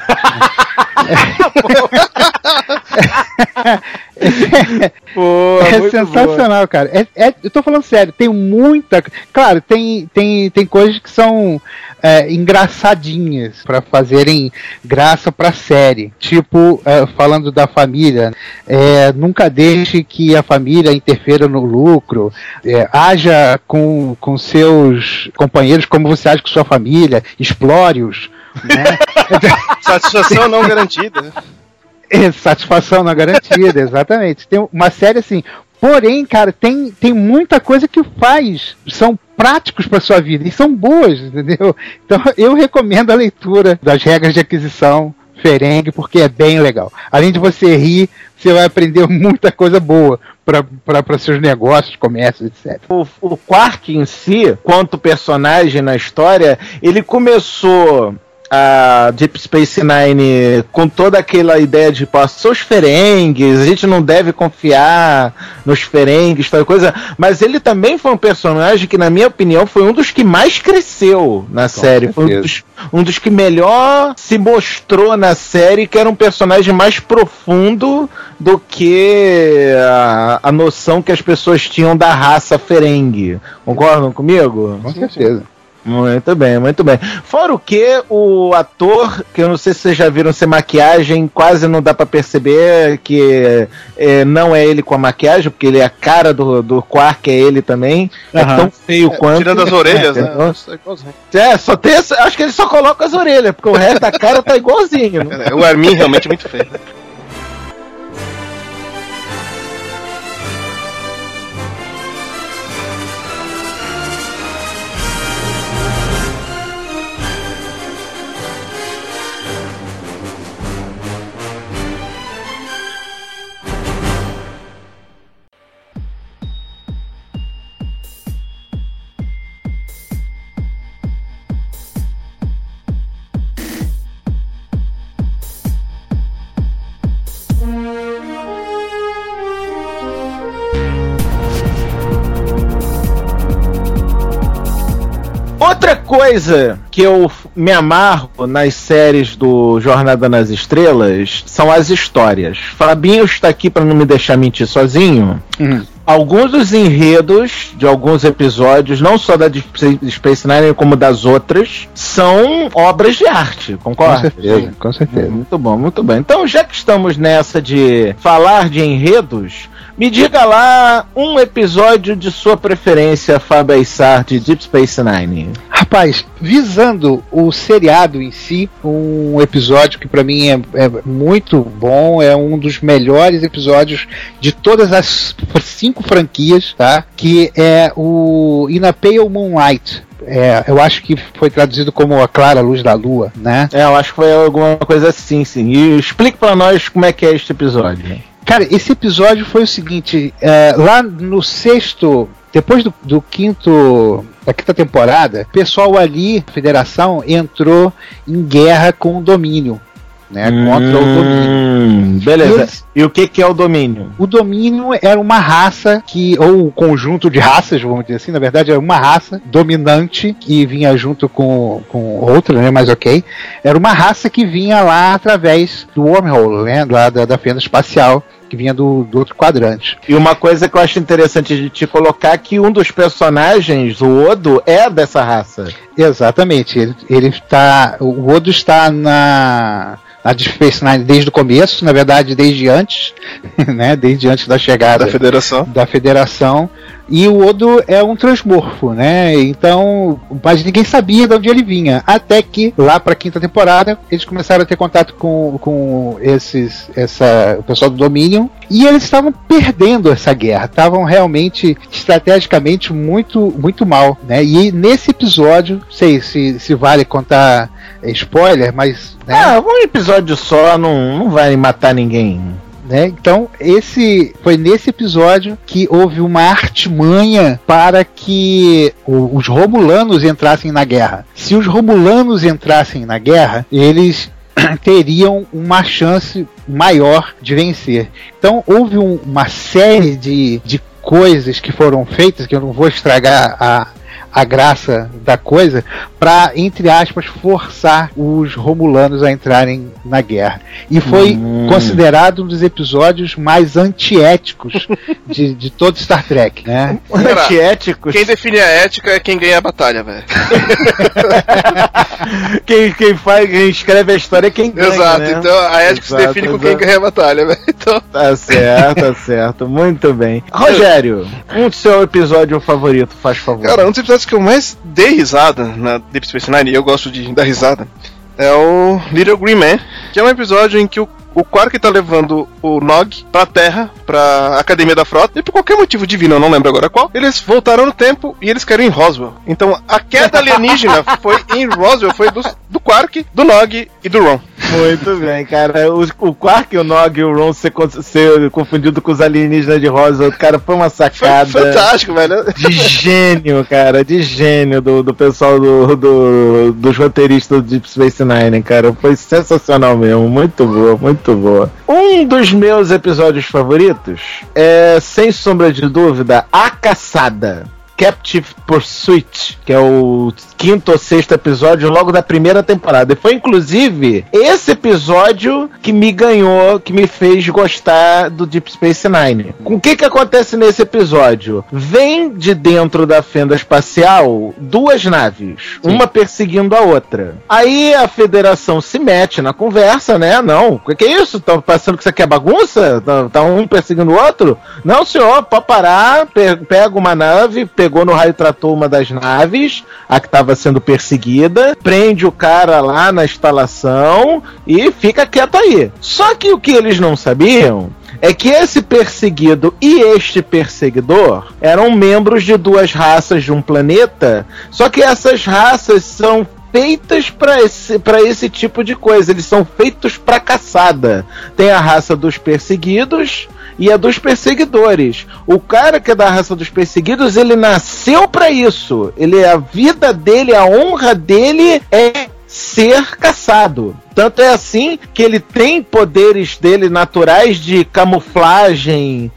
Pô, é sensacional, boa. Cara. É, é, eu tô falando sério, tem muita. Claro, tem, tem, tem coisas que são é, engraçadinhas pra fazerem graça pra série. Tipo, é, falando da família, é, nunca deixe que a família interfira no lucro, é, haja com, com seus companheiros como você age com sua família, explore-os. Né? Satisfação não garantida. É, satisfação não garantida, exatamente. Tem uma série assim. Porém, cara, tem, tem muita coisa que faz. São práticos para sua vida e são boas, entendeu? Então eu recomendo a leitura das regras de aquisição Ferengi, porque é bem legal. Além de você rir, você vai aprender muita coisa boa para seus negócios, comércio, etcétera. O, o Quark em si, quanto personagem na história, ele começou a Deep Space Nine com toda aquela ideia de, pô, são os Ferengues, a gente não deve confiar nos Ferengues, tal coisa, mas ele também foi um personagem que, na minha opinião, foi um dos que mais cresceu na com série, certeza. Foi um dos, um dos que melhor se mostrou na série, que era um personagem mais profundo do que a, a noção que as pessoas tinham da raça Ferengue. Concordam comigo? Com certeza. Muito bem, muito bem. Fora o que, o ator, que eu não sei se vocês já viram sem maquiagem, quase não dá pra perceber que é, não é ele com a maquiagem, porque ele é a cara do, do Quark, é ele também. Uhum. É tão feio é, quanto. Tirando as orelhas, é, né? É, só tem essa, acho que ele só coloca as orelhas, porque o resto da cara tá igualzinho. É, o Armin realmente é muito feio. Outra coisa que eu me amarro nas séries do Jornada nas Estrelas são as histórias. Fabinho está aqui para não me deixar mentir sozinho. Uhum. Alguns dos enredos de alguns episódios, não só da Space Nine como das outras, são obras de arte, concorda? Com certeza, com certeza. Muito bom, muito bem. Então, já que estamos nessa de falar de enredos, me diga lá um episódio de sua preferência, Fábio Aissar, de Deep Space Nine. Rapaz, visando o seriado em si, um episódio que pra mim é, é muito bom, é um dos melhores episódios de todas as cinco franquias, tá? Que é o In a Pale Moonlight. É, eu acho que foi traduzido como A Clara Luz da Lua, né? É, eu acho que foi alguma coisa assim, sim. E explique pra nós como é que é este episódio. Cara, esse episódio foi o seguinte, é, lá no sexto, depois do, do quinto, da quinta temporada, o pessoal ali, a Federação, entrou em guerra com o Domínio, né, hum, contra o Domínio. Beleza. Eles, e o que, que é o Domínio? O Domínio era uma raça que, ou um conjunto de raças, vamos dizer assim, na verdade era uma raça dominante que vinha junto com, com outra, né, mas ok. Era uma raça que vinha lá através do wormhole, né, lá da, da fenda espacial, que vinha do, do outro quadrante. E uma coisa que eu acho interessante de te colocar é que um dos personagens, o Odo, é dessa raça. Exatamente. Ele, ele está, o Odo está na, na Deep Space Nine desde o começo, na verdade desde antes, né, desde antes da chegada da Federação. Da Federação. E o Odo é um transmorfo, né? Então, mas ninguém sabia de onde ele vinha. Até que, lá para a quinta temporada, eles começaram a ter contato com, com esses, essa, o pessoal do Dominion. E eles estavam perdendo essa guerra. Estavam realmente, estrategicamente, muito, muito mal, né? E nesse episódio, não sei se, se vale contar spoiler, mas... Né? Ah, um episódio só não, não vai matar ninguém. Né? Então, esse foi nesse episódio que houve uma artimanha para que o, os Romulanos entrassem na guerra. Se os Romulanos entrassem na guerra, eles teriam uma chance maior de vencer. Então, houve um, uma série de, de coisas que foram feitas, que eu não vou estragar a a graça da coisa, para, entre aspas, forçar os Romulanos a entrarem na guerra. E foi hum. considerado um dos episódios mais antiéticos de, de todo Star Trek, né? Antiéticos? Quem define a ética é quem ganha a batalha, velho. quem, quem faz, quem escreve a história é quem ganha, Exato, né? então a ética exato, se define exato. com quem ganha a batalha, velho. Então... Tá certo, tá certo. Muito bem. Rogério, um do seu episódio favorito, faz favor. Cara, um dos episódios que eu mais dei risada na Deep Space Nine, e eu gosto de dar risada, é o Little Green Man, que é um episódio em que o, o Quark tá levando o Nog pra Terra, pra Academia da Frota, e por qualquer motivo divino, eu não lembro agora qual, eles voltaram no tempo e eles querem em Roswell. Então a queda alienígena foi em Roswell, foi do, do Quark, do Nog e do Ron. Muito bem, cara. O, o Quark, o Nog e o Ron ser, ser confundido com os alienígenas de Roswell, cara, foi uma sacada. Foi fantástico, velho. De gênio, cara, de gênio do, do pessoal do, do, dos roteiristas do Deep Space Nine, cara. Foi sensacional mesmo, muito boa, muito boa. Um dos meus episódios favoritos é, sem sombra de dúvida, A Caçada. Captive Pursuit, que é o quinto ou sexto episódio logo da primeira temporada. E foi inclusive esse episódio que me ganhou, que me fez gostar do Deep Space Nine. Com o que que acontece nesse episódio? Vem de dentro da fenda espacial duas naves, Sim. uma perseguindo a outra. Aí a Federação se mete na conversa, né? Não, o que, que é isso? Tá passando que isso aqui é bagunça? Tá, tá um perseguindo o outro? Não, senhor, pode parar, pe- pega uma nave, pega Pegou no raio trator uma das naves, a que estava sendo perseguida, prende o cara lá na instalação e fica quieto aí. Só que o que eles não sabiam é que esse perseguido e este perseguidor eram membros de duas raças de um planeta, só que essas raças são feitas para esse, para esse tipo de coisa, eles são feitos para caçada. Tem a raça dos perseguidos e a dos perseguidores. O cara que é da raça dos perseguidos, ele nasceu para isso. Ele, a vida dele, a honra dele é ser caçado. Tanto é assim que ele tem poderes dele naturais de camuflagem,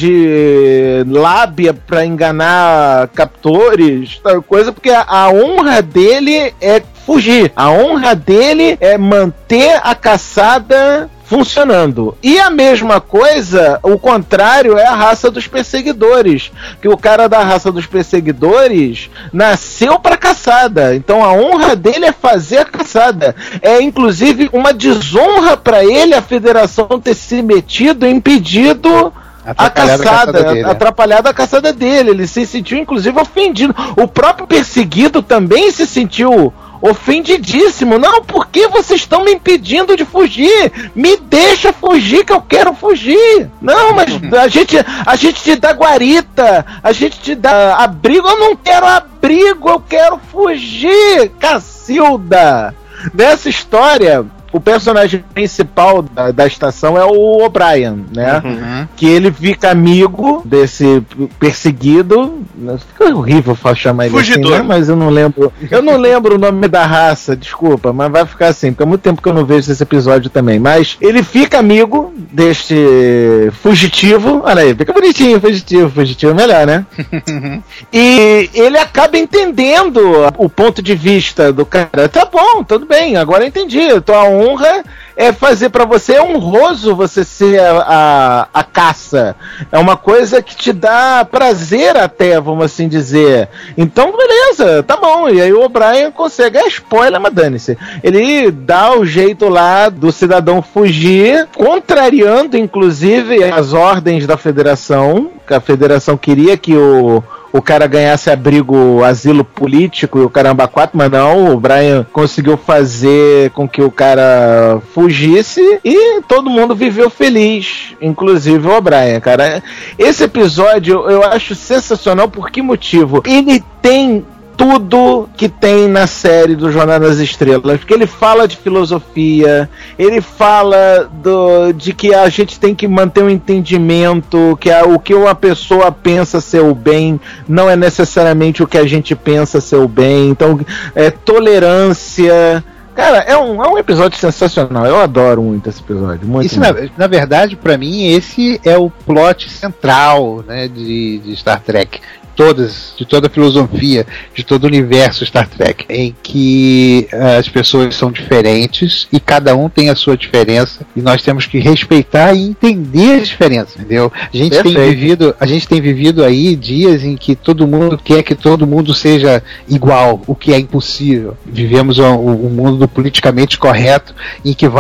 de lábia para enganar captores, tal coisa, porque a, a honra dele é fugir. A honra dele é manter a caçada funcionando. E a mesma coisa, o contrário, é a raça dos perseguidores. Que o cara da raça dos perseguidores nasceu para caçada. Então a honra dele é fazer a caçada. É inclusive uma desonra para ele a Federação ter se metido e impedido a caçada, a caçada dele, atrapalhada a caçada dele. Ele se sentiu inclusive ofendido. O próprio perseguido também se sentiu ofendidíssimo. Não, por que vocês estão me impedindo de fugir? Me deixa fugir, que eu quero fugir. Não, mas a gente, a gente te dá guarita, a gente te dá abrigo. Eu não quero abrigo, eu quero fugir. Cacilda. Nessa história, o personagem principal da, da estação é o O'Brien, né? Uhum. Que ele fica amigo desse perseguido. Fica horrível chamar ele Fugidor. assim, né? Mas eu não lembro. Eu não lembro o nome da raça, desculpa, mas vai ficar assim, porque há muito tempo que eu não vejo esse episódio também. Mas ele fica amigo deste fugitivo. Olha aí, fica bonitinho, fugitivo, fugitivo é melhor, né? E ele acaba entendendo o ponto de vista do cara. Tá bom, tudo bem, agora eu entendi. Então a honra é fazer pra você, é honroso você ser a, a, a caça. É uma coisa que te dá prazer até, vamos assim dizer. Então, beleza, tá bom. E aí o O'Brien consegue, é spoiler, mas dane-se. Ele dá o jeito lá do cidadão fugir, contrariando, inclusive, as ordens da Federação, que a Federação queria que o o cara ganhasse abrigo, asilo político e o caramba quatro, mas não, o Brian conseguiu fazer com que o cara fugisse e todo mundo viveu feliz, inclusive o Brian, cara. Esse episódio eu acho sensacional. Por que motivo? Ele tem tudo que tem na série do Jornada nas Estrelas, porque ele fala de filosofia, ele fala do, de que a gente tem que manter um entendimento, que a, o que uma pessoa pensa ser o bem não é necessariamente o que a gente pensa ser o bem. Então é tolerância. Cara, é um, é um episódio sensacional. Eu adoro muito esse episódio. Muito Isso, na, na verdade, pra mim, esse é o plot central, né, de, de Star Trek. Todas, de toda a filosofia, de todo o universo Star Trek, em que uh, as pessoas são diferentes e cada um tem a sua diferença e nós temos que respeitar e entender as diferenças, entendeu? A gente tem vivido, a gente tem vivido aí dias em que todo mundo quer que todo mundo seja igual, o que é impossível. Vivemos um, um mundo politicamente correto em que vai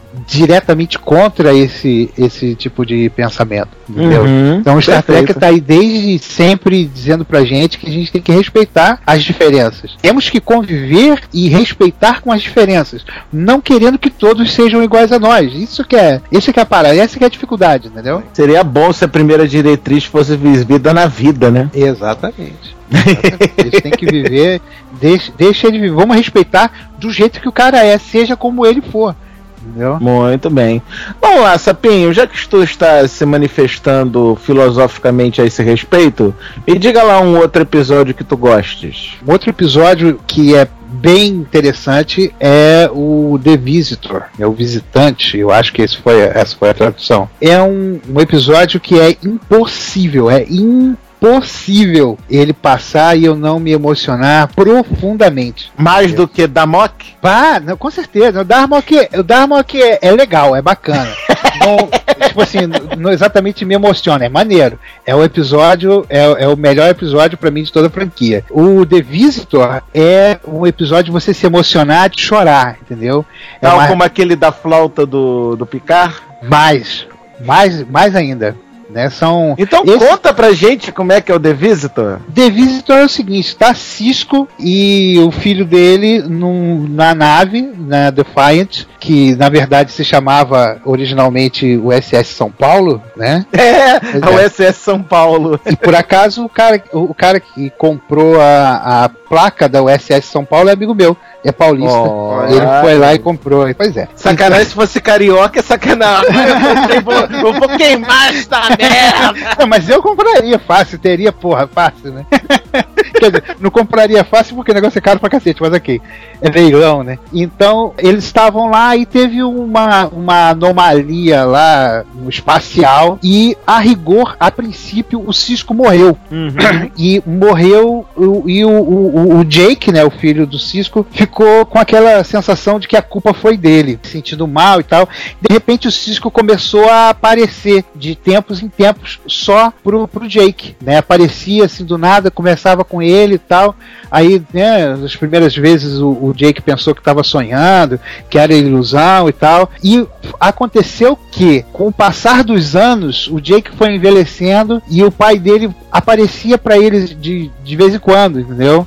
diretamente contra esse, esse tipo de pensamento, entendeu? Uhum, então Star perfeito. Trek tá aí desde sempre dizendo pra gente que a gente tem que respeitar as diferenças. Temos que conviver e respeitar com as diferenças, não querendo que todos sejam iguais a nós. Isso que é, isso que é a parada, essa que é a dificuldade, entendeu? Seria bom se a primeira diretriz fosse vivida na vida, né? Exatamente. Exatamente. Eles têm que viver, deixa, deixa ele viver. Vamos respeitar do jeito que o cara é, seja como ele for. Entendeu? Muito bem. Vamos lá, Sapinho, já que tu está se manifestando filosoficamente a esse respeito, me diga lá um outro episódio que tu gostes. Um outro episódio que é bem interessante é o The Visitor, é o visitante, eu acho que esse foi, essa foi a tradução. É um, um episódio que é impossível, é impossível possível ele passar e eu não me emocionar profundamente. Mais do que Darmok? Ah, não, com certeza. O Darmok, o Darmok é, é legal, é bacana. Não, tipo assim, não exatamente me emociona, é maneiro. É o episódio, é, é o melhor episódio pra mim de toda a franquia. O The Visitor é um episódio de você se emocionar, de chorar, entendeu? É Tal uma... como aquele da flauta do, do Picard? Mais, mais, mais ainda. Né, são então esse... conta pra gente como é que é o The Visitor. The Visitor é o seguinte, tá Cisco e o filho dele num, na nave, na Defiant, que na verdade se chamava originalmente o S S São Paulo, né? É, é. o S S São Paulo. E por acaso o cara, o cara que comprou a, a placa da U S S São Paulo é amigo meu, é paulista. Oh, ele é. foi lá e comprou. Pois é. Sacanagem, se fosse carioca, é sacanagem. eu, vou, eu vou queimar esta merda. Não, mas eu compraria fácil, teria, porra, fácil, né? Quer dizer, não compraria fácil porque o negócio é caro pra cacete, mas ok. É leilão, né? Então, eles estavam lá e teve uma, uma anomalia lá no espacial e, a rigor, a princípio, o Cisco morreu. Uhum. E morreu o, e o, o, o Jake, né, o filho do Cisco, ficou com aquela sensação de que a culpa foi dele, se sentindo mal e tal. De repente, o Cisco começou a aparecer de tempos em tempos só pro, pro Jake, né? Aparecia assim do nada, começava com ele e tal. Aí, né, nas primeiras vezes o, o Jake pensou que estava sonhando, que era ilusão e tal. E aconteceu que, com o passar dos anos, o Jake foi envelhecendo e o pai dele aparecia para ele de, de vez em quando, entendeu?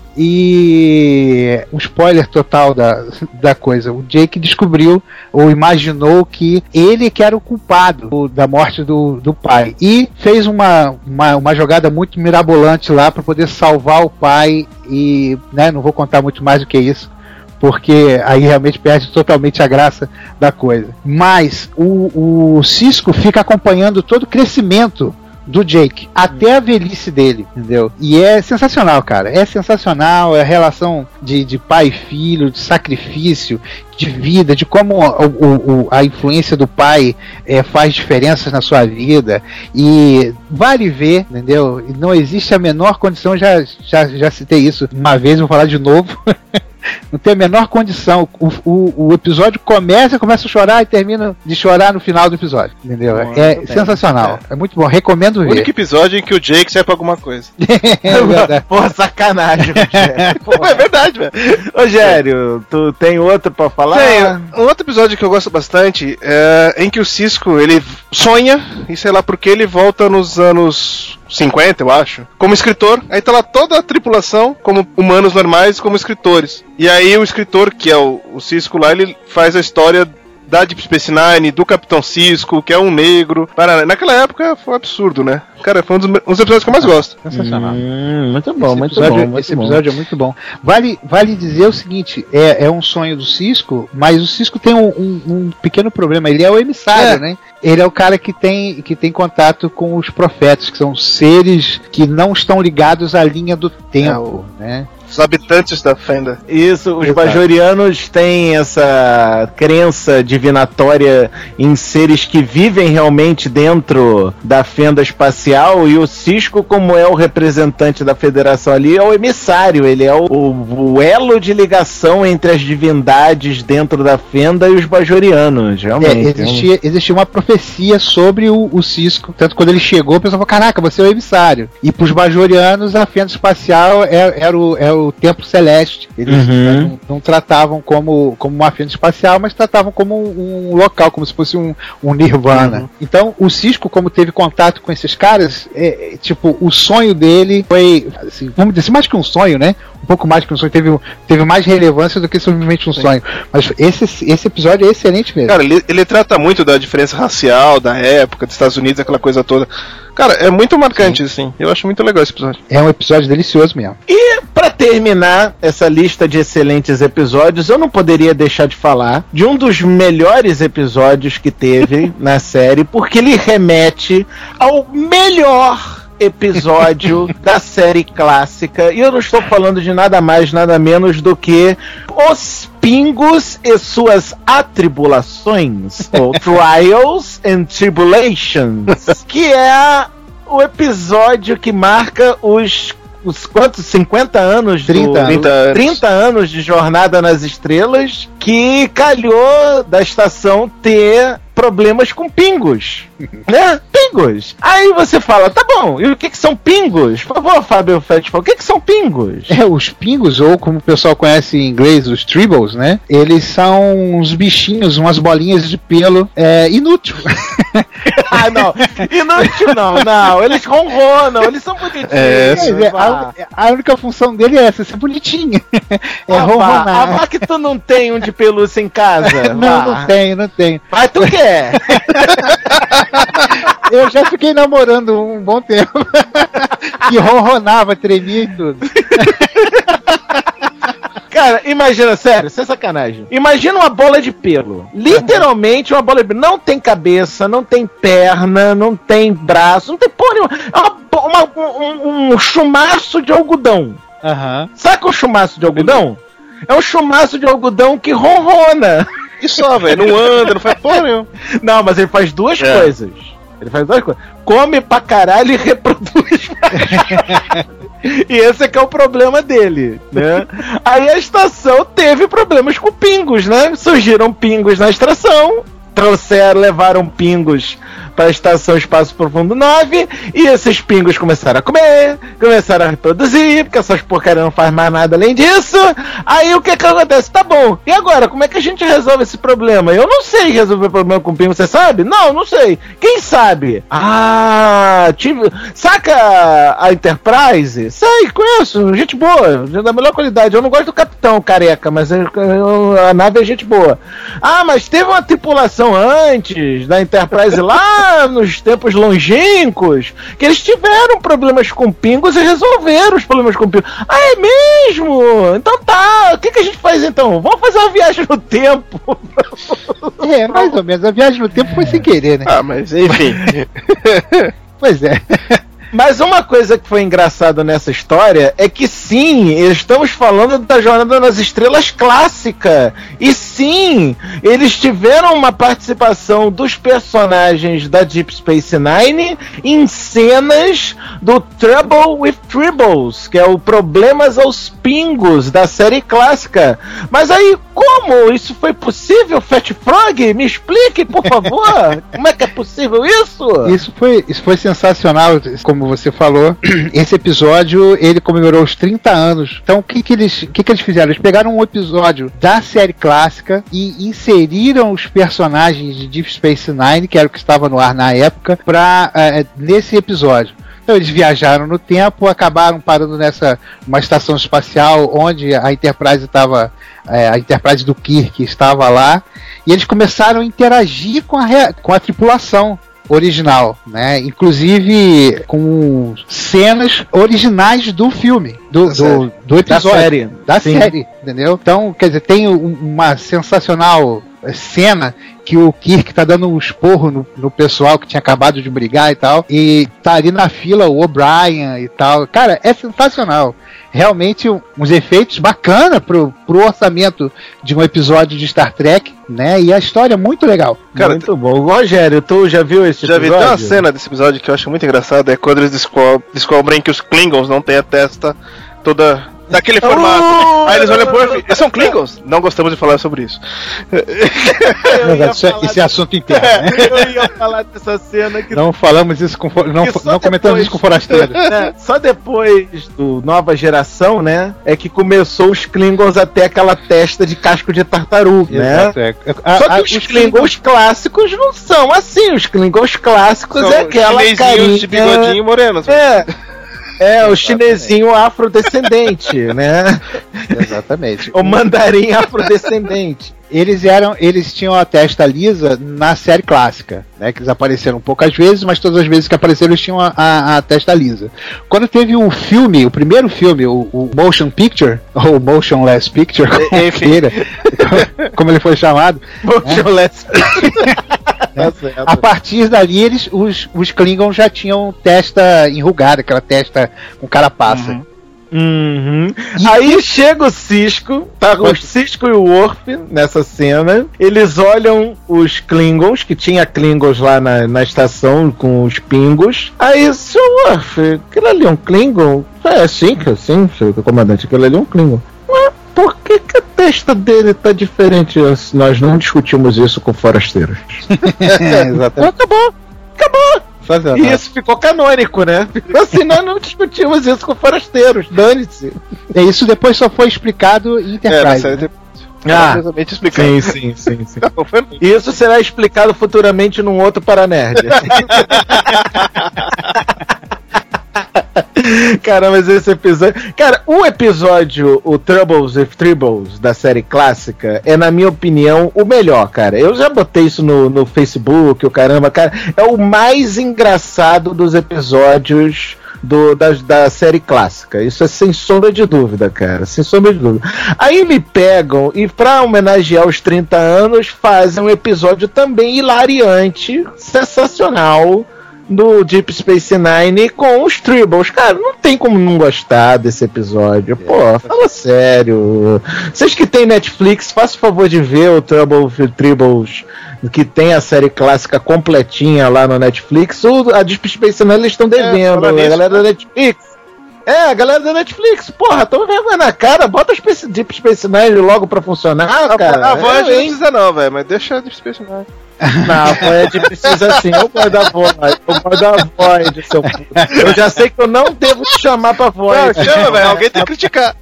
E um spoiler total da, da coisa. O Jake descobriu ou imaginou que ele que era o culpado da morte do, do pai. E fez uma, uma, uma jogada muito mirabolante lá para poder salvar o pai. E, né, não vou contar muito mais do que isso, porque aí realmente perde totalmente a graça da coisa. Mas o, o Cisco fica acompanhando todo o crescimento do Jake, até a velhice dele, entendeu? E é sensacional, cara, é sensacional, é a relação de, de pai e filho, de sacrifício, de vida, de como o, o, a influência do pai é, faz diferenças na sua vida, e vale ver, entendeu? Não existe a menor condição, já, já, já citei isso uma vez, vou falar de novo. Não tem a menor condição. O, o, o episódio começa, começa a chorar e termina de chorar no final do episódio. Entendeu? Bom, é sensacional. É. é muito bom. Recomendo ver. O único episódio em que o Jake serve pra alguma coisa. É Porra, sacanagem, Rogério. Porra. É verdade, velho. Rogério, tu tem outro pra falar? Tem. Um outro episódio que eu gosto bastante é em que o Cisco, ele sonha, e sei lá porque ele volta nos anos cinquenta, eu acho, como escritor. Aí tá lá toda a tripulação como humanos normais, como escritores. E aí o escritor, que é o, o Cisco lá, ele faz a história da Deep Space Nine, do Capitão Cisco, que é um negro. Para, naquela época foi um absurdo, né? Cara, foi um dos, um dos episódios que eu mais gosto. Sensacional. Hum, muito bom, esse muito episódio, bom. Muito esse bom. episódio é muito bom. Vale, vale dizer o seguinte, é, é um sonho do Cisco, mas o Cisco tem um, um, um pequeno problema. Ele é o emissário, é. né? Ele é o cara que tem, que tem contato com os profetas, que são seres que não estão ligados à linha do tempo, é. né? Os habitantes da Fenda. Isso, os Exato. Bajorianos têm essa crença divinatória em seres que vivem realmente dentro da Fenda espacial, e o Cisco, como é o representante da federação ali, é o emissário, ele é o, o, o elo de ligação entre as divindades dentro da Fenda e os Bajorianos, realmente. É, existia, existia uma profecia sobre o, o Cisco, tanto quando ele chegou, o pessoal falou, caraca, você é o emissário. E pros Bajorianos, a Fenda espacial era, era o, era o o Templo Celeste. Eles Uhum. não, não tratavam como, como uma fenda espacial, mas tratavam como um, um local, como se fosse um, um Nirvana. Uhum. Então, o Sisko, como teve contato com esses caras, é, é, tipo, o sonho dele foi, assim, vamos dizer, mais que um sonho, né? Um pouco mais que um sonho, teve, teve mais relevância do que simplesmente um Sim. sonho. Mas esse, esse episódio é excelente mesmo. Cara, ele, ele trata muito da diferença racial, da época, dos Estados Unidos, aquela coisa toda. Cara, é muito marcante, Sim. assim. Eu acho muito legal esse episódio. É um episódio delicioso mesmo. E pra terminar essa lista de excelentes episódios, eu não poderia deixar de falar de um dos melhores episódios que teve na série, porque ele remete ao melhor episódio da série clássica, e eu não estou falando de nada mais, nada menos do que Os Pingos e Suas Atribulações, ou Trials and Tribulations, que é o episódio que marca os os quantos? cinquenta anos? trinta, do, trinta anos. trinta anos de Jornada nas Estrelas, que calhou da estação ter problemas com pingos, né? Pingos. Aí você fala, tá bom, e o que que são pingos? Por favor, Fábio Fett, o que que são pingos? É, os pingos, ou como o pessoal conhece em inglês, os tribbles, né? Eles são uns bichinhos, umas bolinhas de pelo é, inútil. Ah, não. Inútil não, não. Eles ronronam, eles são bonitinhos. É, é, a, a única função dele é essa, ser bonitinho. É ah, ronronar. Ah, vá que tu não tem um de pelúcia em casa. Não, vá. não tenho, não tenho. Mas tu quer? Eu já fiquei namorando um bom tempo. Que ronronava, tremia e tudo. Cara, imagina, sério, sem sacanagem. Imagina uma bola de pelo. Literalmente uma bola de pelo. Não tem cabeça, não tem perna, não tem braço, não tem porra nenhuma. É uma, uma, um, um chumaço de algodão. Uhum. Sabe o chumaço de algodão? É um chumaço de algodão que ronrona. E só, velho, não anda, não faz porra nenhuma. Não, mas ele faz duas é. coisas. Ele faz duas coisas. Come pra caralho e reproduz. E esse é que é o problema dele, né? Aí a estação teve problemas com pingos, né? Surgiram pingos na estação, trouxeram, levaram pingos para a estação Espaço Profundo nove, e esses pingos começaram a comer, começaram a reproduzir, porque essas porcarias não faz mais nada além disso. Aí o que que acontece? Tá bom, e agora, como é que a gente resolve esse problema? Eu não sei resolver problema com pingo, você sabe? Não, não sei. Quem sabe? Ah, tive... saca a Enterprise? Sei, conheço, gente boa, da melhor qualidade. Eu não gosto do capitão careca, mas eu, eu, a nave é gente boa. Ah, mas teve uma tripulação antes da Enterprise lá nos tempos longínquos, que eles tiveram problemas com pingos e resolveram os problemas com pingos. Ah, é mesmo? Então tá, o que, que a gente faz então? Vamos fazer uma viagem no tempo. É, mais ou menos, a viagem no tempo foi sem querer, né? Ah, mas enfim. Pois é. Mas uma coisa que foi engraçada nessa história é que sim, estamos falando da Jornada nas Estrelas clássica. E sim, eles tiveram uma participação dos personagens da Deep Space Nine em cenas do Trouble with Tribbles, que é o Problemas aos Pingos da série clássica. Mas aí, como isso foi possível, Fat Frog? Me explique, por favor. Como é que é possível isso? Isso foi, isso foi sensacional, como você falou. Esse episódio, ele comemorou os trinta anos. Então, o que que eles, o que que eles fizeram? Eles pegaram um episódio da série clássica e inseriram os personagens de Deep Space Nine, que era o que estava no ar na época, pra, uh, nesse episódio. Então eles viajaram no tempo, acabaram parando nessa uma estação espacial onde a Enterprise estava, é, a Enterprise do Kirk estava lá, e eles começaram a interagir com a, com a tripulação original, né? Inclusive com cenas originais do filme, do, do, do episódio, da série, da série, entendeu? Então, quer dizer, tem uma sensacional cena que o Kirk tá dando um esporro no, no pessoal que tinha acabado de brigar e tal, e tá ali na fila o O'Brien e tal. Cara, é sensacional. Realmente uns efeitos bacana pro, pro orçamento de um episódio de Star Trek, né? E a história é muito legal. Cara, muito bom. Rogério, tu já viu esse já episódio? Já vi. Tem uma cena desse episódio que eu acho muito engraçada, é quando eles desco- descobrem que os Klingons não têm a testa toda daquele formato. Uh, Aí eles olham pro Worf, eles são Klingons? Não gostamos de falar sobre isso. Isso é, isso é assunto interno, né? Eu ia falar dessa cena que... Não falamos isso com... Não, não comentamos depois, isso com forasteiros. É, só depois do Nova Geração, né? É que começou os Klingons até aquela testa de casco de tartaruga, Exato, né? É. A, Só que a, os, os Klingons, Klingons clássicos não são assim. Os Klingons clássicos são é aquela carinha... de bigodinho moreno. É. É, o chinesinho afrodescendente, né? Exatamente. O mandarim afrodescendente. Eles eram, eles tinham a testa lisa na série clássica, né? Que eles apareceram poucas vezes, mas todas as vezes que apareceram eles tinham a, a, a testa lisa. Quando teve o filme, o primeiro filme, o, o Motion Picture, ou Motionless Picture, como, queira, como ele foi chamado. Motionless Picture. Né? A partir dali, eles, os, os Klingons já tinham testa enrugada, aquela testa com carapaça. Uhum. Uhum. Aí chega o Cisco, tá o Cisco e o Worf nessa cena. Eles olham os Klingons, que tinha Klingons lá na, na estação com os pingos. Aí, seu Worf, aquilo ali é um Klingon? É, sim, sim, seu comandante, aquilo ali é um Klingon. Mas por que, que a testa dele tá diferente? Nós não discutimos isso com forasteiros. É, exatamente. Acabou, acabou. Fazendo E nada. isso ficou canônico, né? Assim, nós não discutimos isso com forasteiros, dane-se. É, isso depois só foi explicado em Enterprise. É, né? Ah, explicado. sim, sim, sim, sim. Isso será explicado futuramente num outro Paranerd. Cara, mas esse episódio... Cara, o episódio, o Troubles with Tribbles, da série clássica, é, na minha opinião, o melhor, cara. Eu já botei isso no, no Facebook, o caramba, cara. É o mais engraçado dos episódios do, da, da série clássica. Isso é sem sombra de dúvida, cara. Sem sombra de dúvida. Aí me pegam e, pra homenagear os trinta anos, fazem um episódio também hilariante, sensacional, do Deep Space Nine com os Tribbles. Cara, não tem como não gostar desse episódio. Pô, fala sério. Vocês que tem Netflix, faça o favor de ver o Trouble with Tribbles, que tem a série clássica completinha lá no Netflix. O, a Deep Space Nine eles estão devendo, é, a galera da Netflix. É, a galera da Netflix, porra, toma vergonha na cara, bota a Deep Space Nine logo pra funcionar, a, cara. A voz é, não precisa não, velho, mas deixa a Deep Space Nine. Não, a Void precisa sim, eu gosto da Void, eu gosto da Void, seu puto. Eu já sei que eu não devo te chamar pra Void. Não, chama, velho, alguém tem que criticar.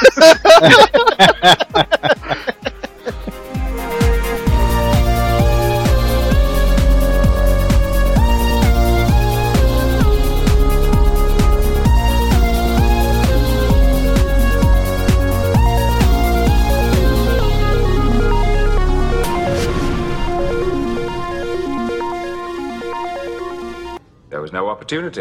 There was no opportunity.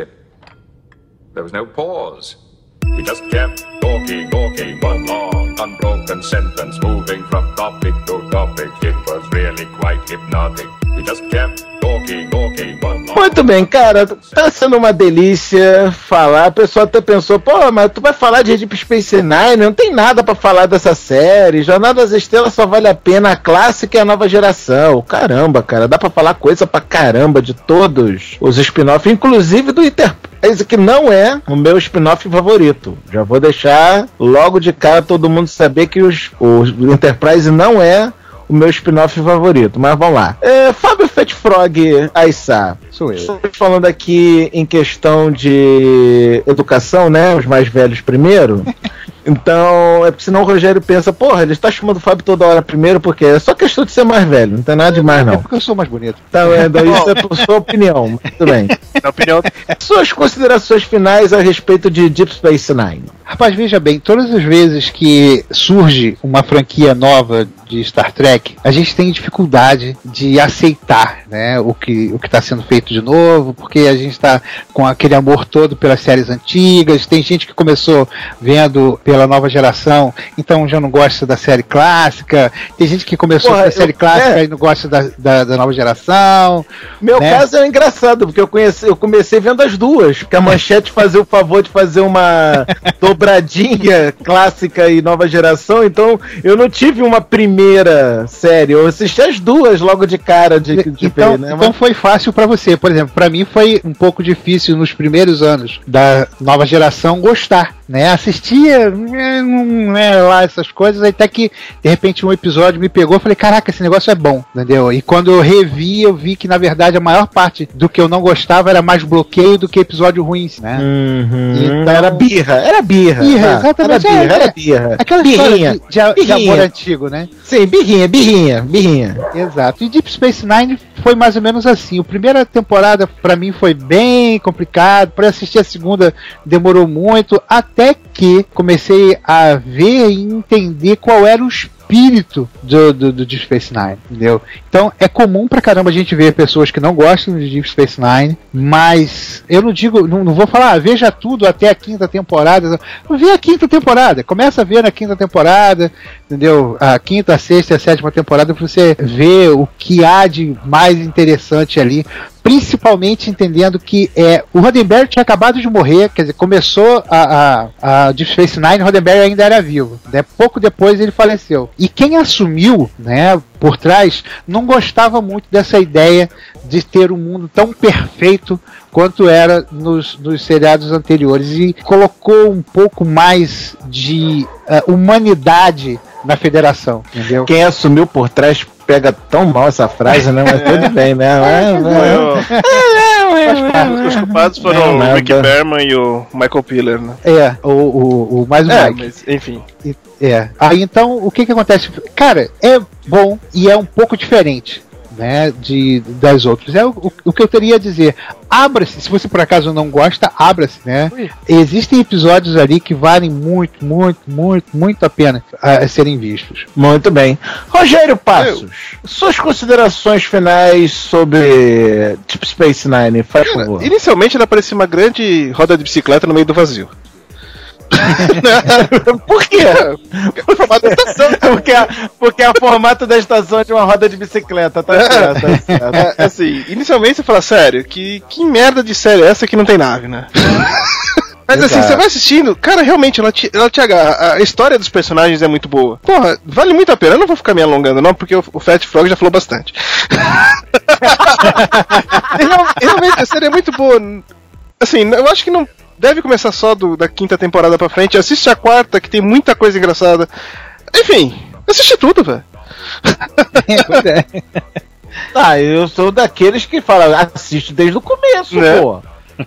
There was no pause. We just kept talking, talking, one long, unbroken sentence, moving from topic to topic. It was really quite hypnotic. We just kept talking, talking, one long... Muito bem, cara, tá sendo uma delícia falar. A pessoa até pensou, pô, mas tu vai falar de Deep Space Nine? Não tem nada pra falar dessa série. Jornada das Estrelas só vale a pena a clássica e a nova geração. Caramba, cara, dá pra falar coisa pra caramba de todos os spin-offs, inclusive do Enterprise, que não é o meu spin-off favorito. Já vou deixar logo de cara todo mundo saber que os, o Enterprise não é o meu spin-off favorito, mas vamos lá. É, Fábio Fat Frog Aissá. Sou eu. Estou falando aqui em questão de educação, né? Os mais velhos primeiro. Então, é porque senão o Rogério pensa, porra, ele está chamando o Fábio toda hora primeiro, porque é só questão de ser mais velho, não tem nada demais, não. É porque eu sou mais bonito. Tá vendo? Isso é por sua opinião, mas tudo bem. Na opinião... Suas considerações finais a respeito de Deep Space Nine. Rapaz, veja bem, todas as vezes que surge uma franquia nova de Star Trek, a gente tem dificuldade de aceitar, né, o que o que está sendo feito de novo, porque a gente está com aquele amor todo pelas séries antigas. Tem gente que começou vendo pela nova geração, então já não gosta da série clássica. Tem gente que começou Porra, pela série eu, clássica é. e não gosta da, da, da nova geração. Meu né? caso é engraçado, porque eu, conheci, eu comecei vendo as duas, porque a Manchete fazia o favor de fazer uma dobradinha clássica e nova geração, então eu não tive uma primeira série, eu assisti as duas logo de cara de, de então, ver, né? Então foi fácil pra você, por exemplo, pra mim foi um pouco difícil nos primeiros anos da nova geração gostar né? Assistia, não é lá essas coisas, até que de repente um episódio me pegou, eu falei, caraca, esse negócio é bom, entendeu? E quando eu revi, eu vi que na verdade a maior parte do que eu não gostava era mais bloqueio do que episódio ruim, né? Uhum. Então, era birra, era birra. Birra, tá? exatamente. Era birra, é, era birra. Aquela birrinha, história de, de, birrinha. de amor antigo, né? Sim, birrinha, birrinha, birrinha. Exato. E Deep Space Nine foi mais ou menos assim. A primeira temporada pra mim foi bem complicado, para assistir a segunda demorou muito, até que comecei a ver e entender qual era o espírito do, do, do Deep Space Nine, entendeu? Então é comum pra caramba a gente ver pessoas que não gostam de Deep Space Nine, mas eu não digo, não, não vou falar, ah, veja tudo até a quinta temporada. Vê a quinta temporada, começa a ver na quinta temporada, entendeu? A quinta, a sexta e a sétima temporada pra você ver o que há de mais interessante ali. Principalmente entendendo que é, o Roddenberry tinha acabado de morrer, quer dizer, começou a, a, a Deep Space Nine, o Roddenberry ainda era vivo, né? Pouco depois ele faleceu. E quem assumiu, né, por trás, não gostava muito dessa ideia de ter um mundo tão perfeito quanto era nos, nos seriados anteriores, e colocou um pouco mais de uh, humanidade na federação, entendeu? Quem assumiu por trás pega tão mal essa frase, né? Mas tudo bem, né? Os culpados foram o Rick Berman e o Michael Piller, né? É, o, o, o mais o é, Mike. Mas, enfim. É. Aí então, o que que acontece? Cara, é bom e é um pouco diferente, né, de, das outras. É o, o, o que eu teria a dizer. Abra-se, se você por acaso não gosta, abra-se, né? Ui. Existem episódios ali que valem muito, muito, muito, muito a pena a serem vistos. Muito bem. Rogério Passos, eu. suas considerações finais sobre Deep Space Nine, faz favor. Inicialmente ela parecia uma grande roda de bicicleta no meio do vazio. Por quê? Porque, formato da estação. Porque, a, porque a formato da estação é de uma roda de bicicleta, tá certo, tá certo. É, assim, inicialmente você fala, sério, que, que merda de série é essa que não tem nave, né? Mas assim, você vai assistindo, cara, realmente, ela te, ela te agarra. A história dos personagens é muito boa. Porra, vale muito a pena. Eu não vou ficar me alongando, não, porque o, o Fat Frog já falou bastante. Realmente, a série é muito boa. Assim, eu acho que não deve começar só do, da quinta temporada pra frente. Assiste a quarta, que tem muita coisa engraçada. Enfim, assiste tudo, velho. Pois é. Tá, eu sou daqueles que falam, assiste desde o começo, né? Pô.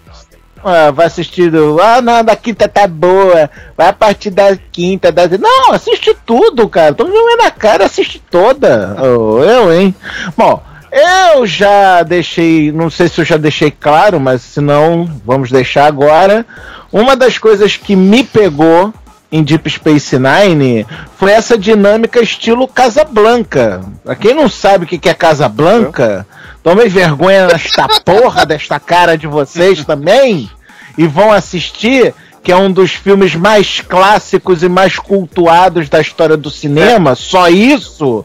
Ah, vai assistir do, ah, não, da quinta tá boa, vai a partir da quinta, da... Não, assiste tudo, cara. Tô vendo na cara, assiste toda. Oh, eu, hein? Bom, eu já deixei, não sei se eu já deixei claro, mas se não, vamos deixar agora. Uma das coisas que me pegou em Deep Space Nine foi essa dinâmica estilo Casablanca. Pra quem não sabe o que é Casablanca, tomem vergonha nesta porra desta cara de vocês também e vão assistir, que é um dos filmes mais clássicos e mais cultuados da história do cinema. Só isso.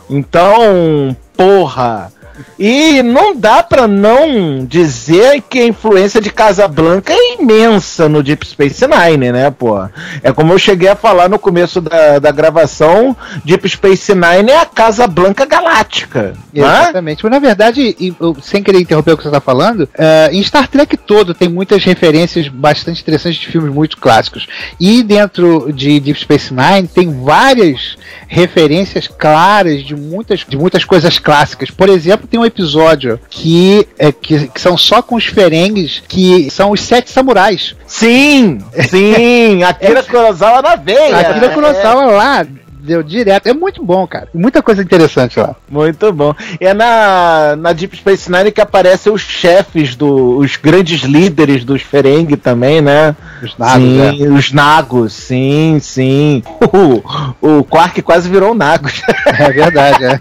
Então, porra. E não dá pra não dizer que a influência de Casablanca é imensa no Deep Space Nine, né, pô? É como eu cheguei a falar no começo da, da gravação, Deep Space Nine é a Casablanca galáctica. Exatamente. Mas na verdade, e, sem querer interromper o que você tá falando, uh, em Star Trek todo tem muitas referências bastante interessantes de filmes muito clássicos. E dentro de Deep Space Nine tem várias referências claras de muitas, de muitas coisas clássicas. Por exemplo, tem um episódio que, é, que, que são só com os Ferengues, que são os Sete Samurais. Sim, sim, Akira Kurosawa na veia. Akira Kurosawa é. lá, deu direto. É muito bom, cara. Muita coisa interessante lá. Muito bom. E é na, na Deep Space Nine que aparecem os chefes, do, os grandes líderes dos Ferengi também, né? Os Nagos, sim, é. Os Nagos, sim, sim. O, o Quark quase virou um Nagos. É verdade, é.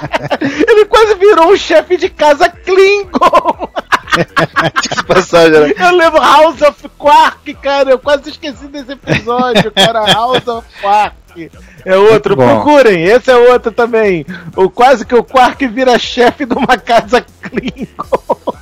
Ele quase virou um chefe de casa Klingon. Que passagem, né? Eu lembro House of Quark, cara. Eu quase esqueci desse episódio, cara. House of Quark. É outro, procurem, esse é outro também. O, quase que o Quark vira chefe de uma casa Klingon.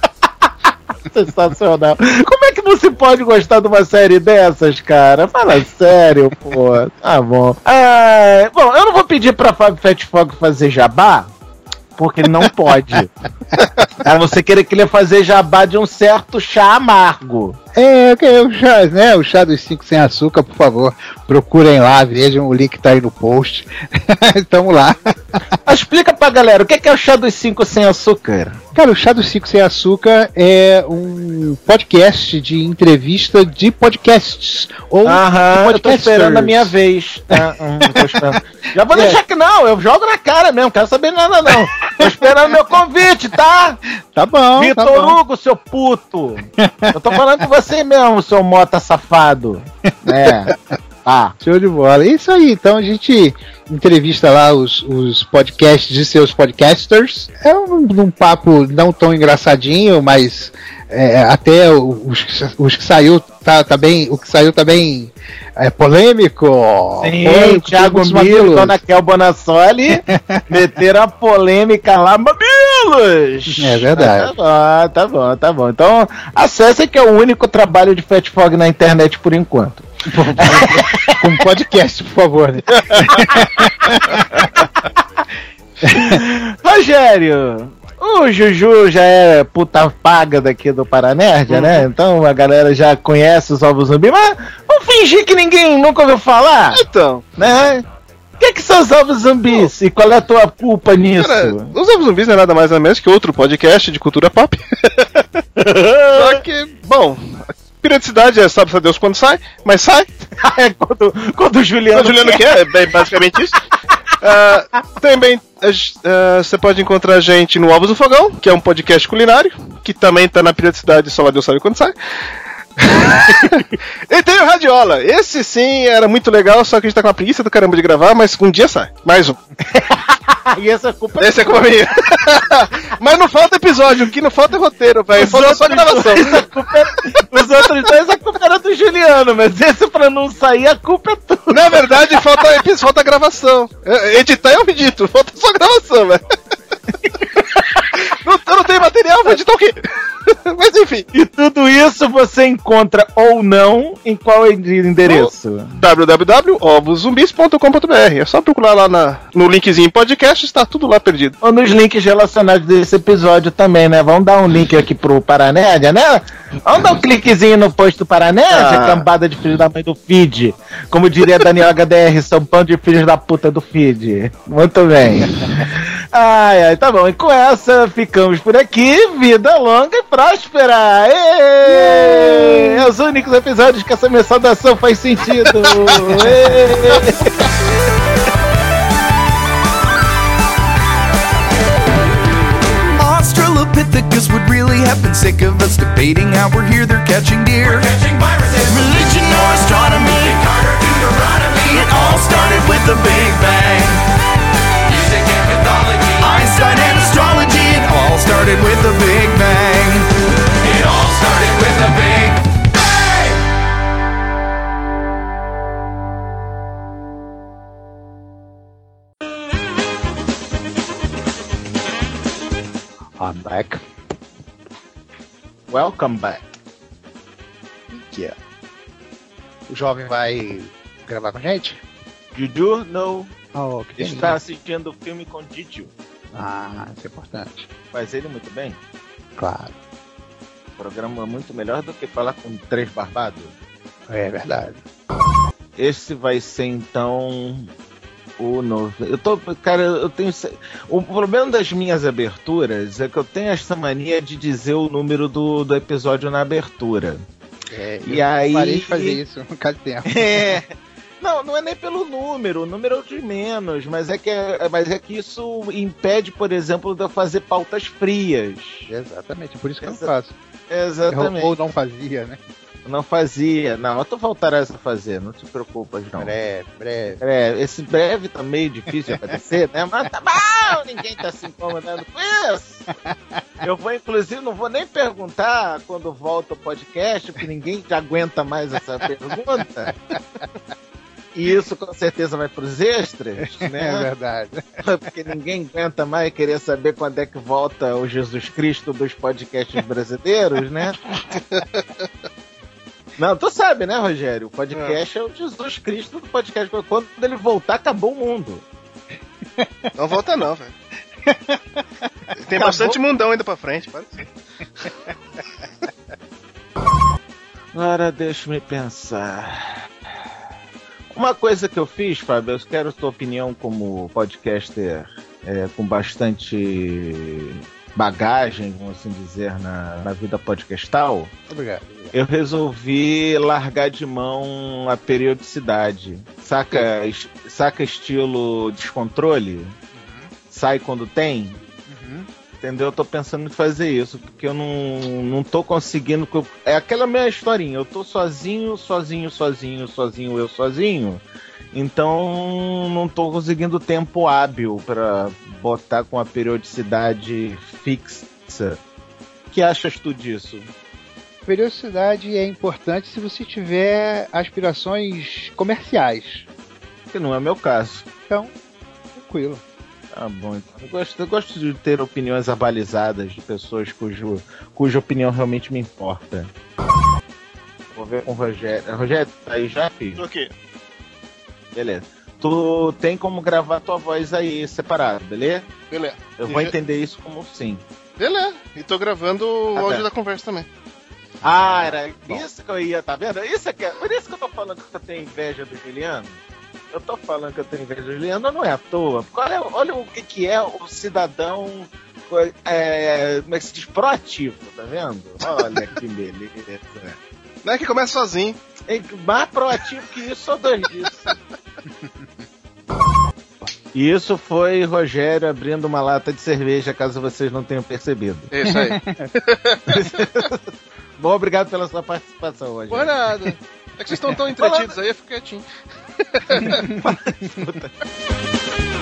Sensacional. Como é que não se pode gostar de uma série dessas, cara? Fala sério, pô. Tá bom. Ah, bom, eu não vou pedir pra Fábio Fat Frog fazer jabá, porque ele não pode. A você querer que ele fazer jabá de um certo chá amargo. É, okay, o chá, né? O chá dos cinco sem açúcar, por favor, procurem lá, vejam, o link tá aí no post. Tamo lá. Explica pra galera, o que é o chá dos cinco sem açúcar? Cara, o Chá dos cinco Sem Açúcar é um podcast de entrevista de podcasts. Ou Aham, eu tô esperando a minha vez. Tá? Hum, tô esperando. Já vou é. deixar que não, eu jogo na cara mesmo, quero saber nada não. Tô esperando meu convite, tá? Tá bom, Vitor tá bom. Hugo, seu puto. Eu tô falando de você mesmo, seu mota safado. É. Ah, show de bola. Isso aí, então a gente entrevista lá os, os podcasts de seus podcasters. É um, um papo não tão engraçadinho, mas é, até os, os que saiu tá, tá bem, o que saiu tá bem é, polêmico. Sim, o Thiago Milo, Dona Kel Bonassoli meteram a polêmica lá, mamilos! É verdade. Ah, tá bom, tá bom, tá bom. Então, acesse que é o único trabalho de Fat Fog na internet por enquanto. Com podcast, por favor. Né? Rogério, o Juju já é puta paga daqui do Paranerd, uhum. né? Então a galera já conhece os ovos zumbi, mas vamos fingir que ninguém nunca ouviu falar. Então, né? O que, que são os ovos zumbis? Oh. E qual é a tua culpa nisso? Cara, os ovos zumbis não é nada mais ou menos que outro podcast de cultura pop. Só que, bom, periodicidade é sabe a Deus quando sai, mas sai. É quando, quando o Juliano, quando o Juliano quer. quer, é basicamente isso. Uh, também uh, você pode encontrar a gente no Ovos do Fogão, que é um podcast culinário, que também tá na periodicidade, só Deus sabe quando sai. E tem o Radiola. Esse sim era muito legal, só que a gente tá com uma preguiça do caramba de gravar, mas um dia sai. Mais um. E essa culpa Esse é culpa minha. Mas não falta episódio, o que não falta é roteiro, velho. Falta só gravação. É, os outros dois a culpa era do Juliano, mas esse pra não sair a culpa é tua. Na verdade, falta, falta gravação. Editar é um edito, falta só gravação, velho. Não, eu não tenho material, vou editar o quê? Mas enfim. E tudo isso você encontra ou não em qual endereço? w w w ponto ovos zumbis ponto com ponto b r. É só procurar lá na, no linkzinho podcast, está tudo lá perdido. Ou nos links relacionados desse episódio também, né? Vamos dar um link aqui pro Paranédia, né? Vamos dar um cliquezinho no post do Paranédia, ah. cambada de filhos da mãe do feed. Como diria Daniel H D R, são pão de filhos da puta do feed. Muito bem. Ai, ai, tá bom. E com essa, ficamos por aqui. Vida longa e próspera! Êêêê! É os únicos episódios que essa minha saudação faz sentido! Australopithecus would really have been sick of us debating how we're here, they're catching deer. We're catching viruses. Religion or astronomy, Carter, Deuteronomy. It all started with the Big Bang. Music and mythology, Einstein and astrology. It all started with the Big Bang. It all started with the Big Bang. I'm back. Welcome back. Yeah. O jovem vai gravar com a gente? Juju, não. Oh, que está assistindo o filme com Juju. Ah, isso é importante. Faz ele muito bem? Claro. O programa é muito melhor do que falar com três barbados. É verdade. Esse vai ser então o novo. Eu tô, cara, eu tenho. O problema das minhas aberturas é que eu tenho essa mania de dizer o número do, do episódio na abertura. É, e eu aí. parei de fazer isso no caso de tempo. É. Não, não é nem pelo número, o número é o de menos, mas é, que é, mas é que isso impede, por exemplo, de eu fazer pautas frias. Exatamente, por isso que Exa- eu não faço. Exatamente. Ou não fazia, né? Não fazia, não, tu voltarás a fazer, não te preocupas não. Breve, breve. É, esse breve tá meio difícil de acontecer, né? Mas tá bom, ninguém tá se incomodando com isso. Eu vou, inclusive, não vou nem perguntar quando volta o podcast, porque ninguém já aguenta mais essa pergunta. E isso com certeza vai pros extras, né? É verdade. Porque ninguém aguenta mais querer saber quando é que volta o Jesus Cristo dos podcasts brasileiros, né? Não, tu sabe, né, Rogério? O podcast é, é o Jesus Cristo do podcast. Quando ele voltar, acabou o mundo. Não volta não, velho. Tem acabou? Bastante mundão ainda pra frente, pode ser. Agora deixa-me pensar. Uma coisa que eu fiz, Fábio, eu quero a tua opinião como podcaster é, com bastante bagagem, vamos assim dizer, na, na vida podcastal. Obrigado. Eu resolvi largar de mão a periodicidade. Saca, es, saca estilo descontrole? Uhum. Sai quando tem? Uhum. Entendeu? Eu tô pensando em fazer isso, porque eu não, não tô conseguindo. É aquela minha historinha, eu tô sozinho, sozinho, sozinho, sozinho, eu sozinho. Então não tô conseguindo tempo hábil pra botar com a periodicidade fixa. O que achas tu disso? Periodicidade é importante se você tiver aspirações comerciais. Que não é meu caso. Então, tranquilo. Tá bom, então. Eu gosto, eu gosto de ter opiniões abalizadas de pessoas cujo, cuja opinião realmente me importa. Vou ver com o Rogério. Rogério, tá aí já, filho? Ok. Beleza. Tu tem como gravar tua voz aí separado, beleza? Beleza. Eu vou entender isso como sim. Beleza. E tô gravando o Ah, áudio tá. da conversa também. Ah, era isso que eu ia, tá vendo? Isso é que é, por isso que eu tô falando que eu tenho inveja do Juliano. Eu tô falando que eu tenho inveja do Juliano, não é à toa. Olha, olha o que, que é o cidadão, é, como é que se diz, proativo, tá vendo? Olha que beleza. Não é que começa sozinho. É mais proativo que isso, só dois disso. E isso foi Rogério abrindo uma lata de cerveja, caso vocês não tenham percebido. Isso aí. Bom, obrigado pela sua participação, Rogério. Por nada. É que vocês estão tão entretidos aí, eu fico quietinho.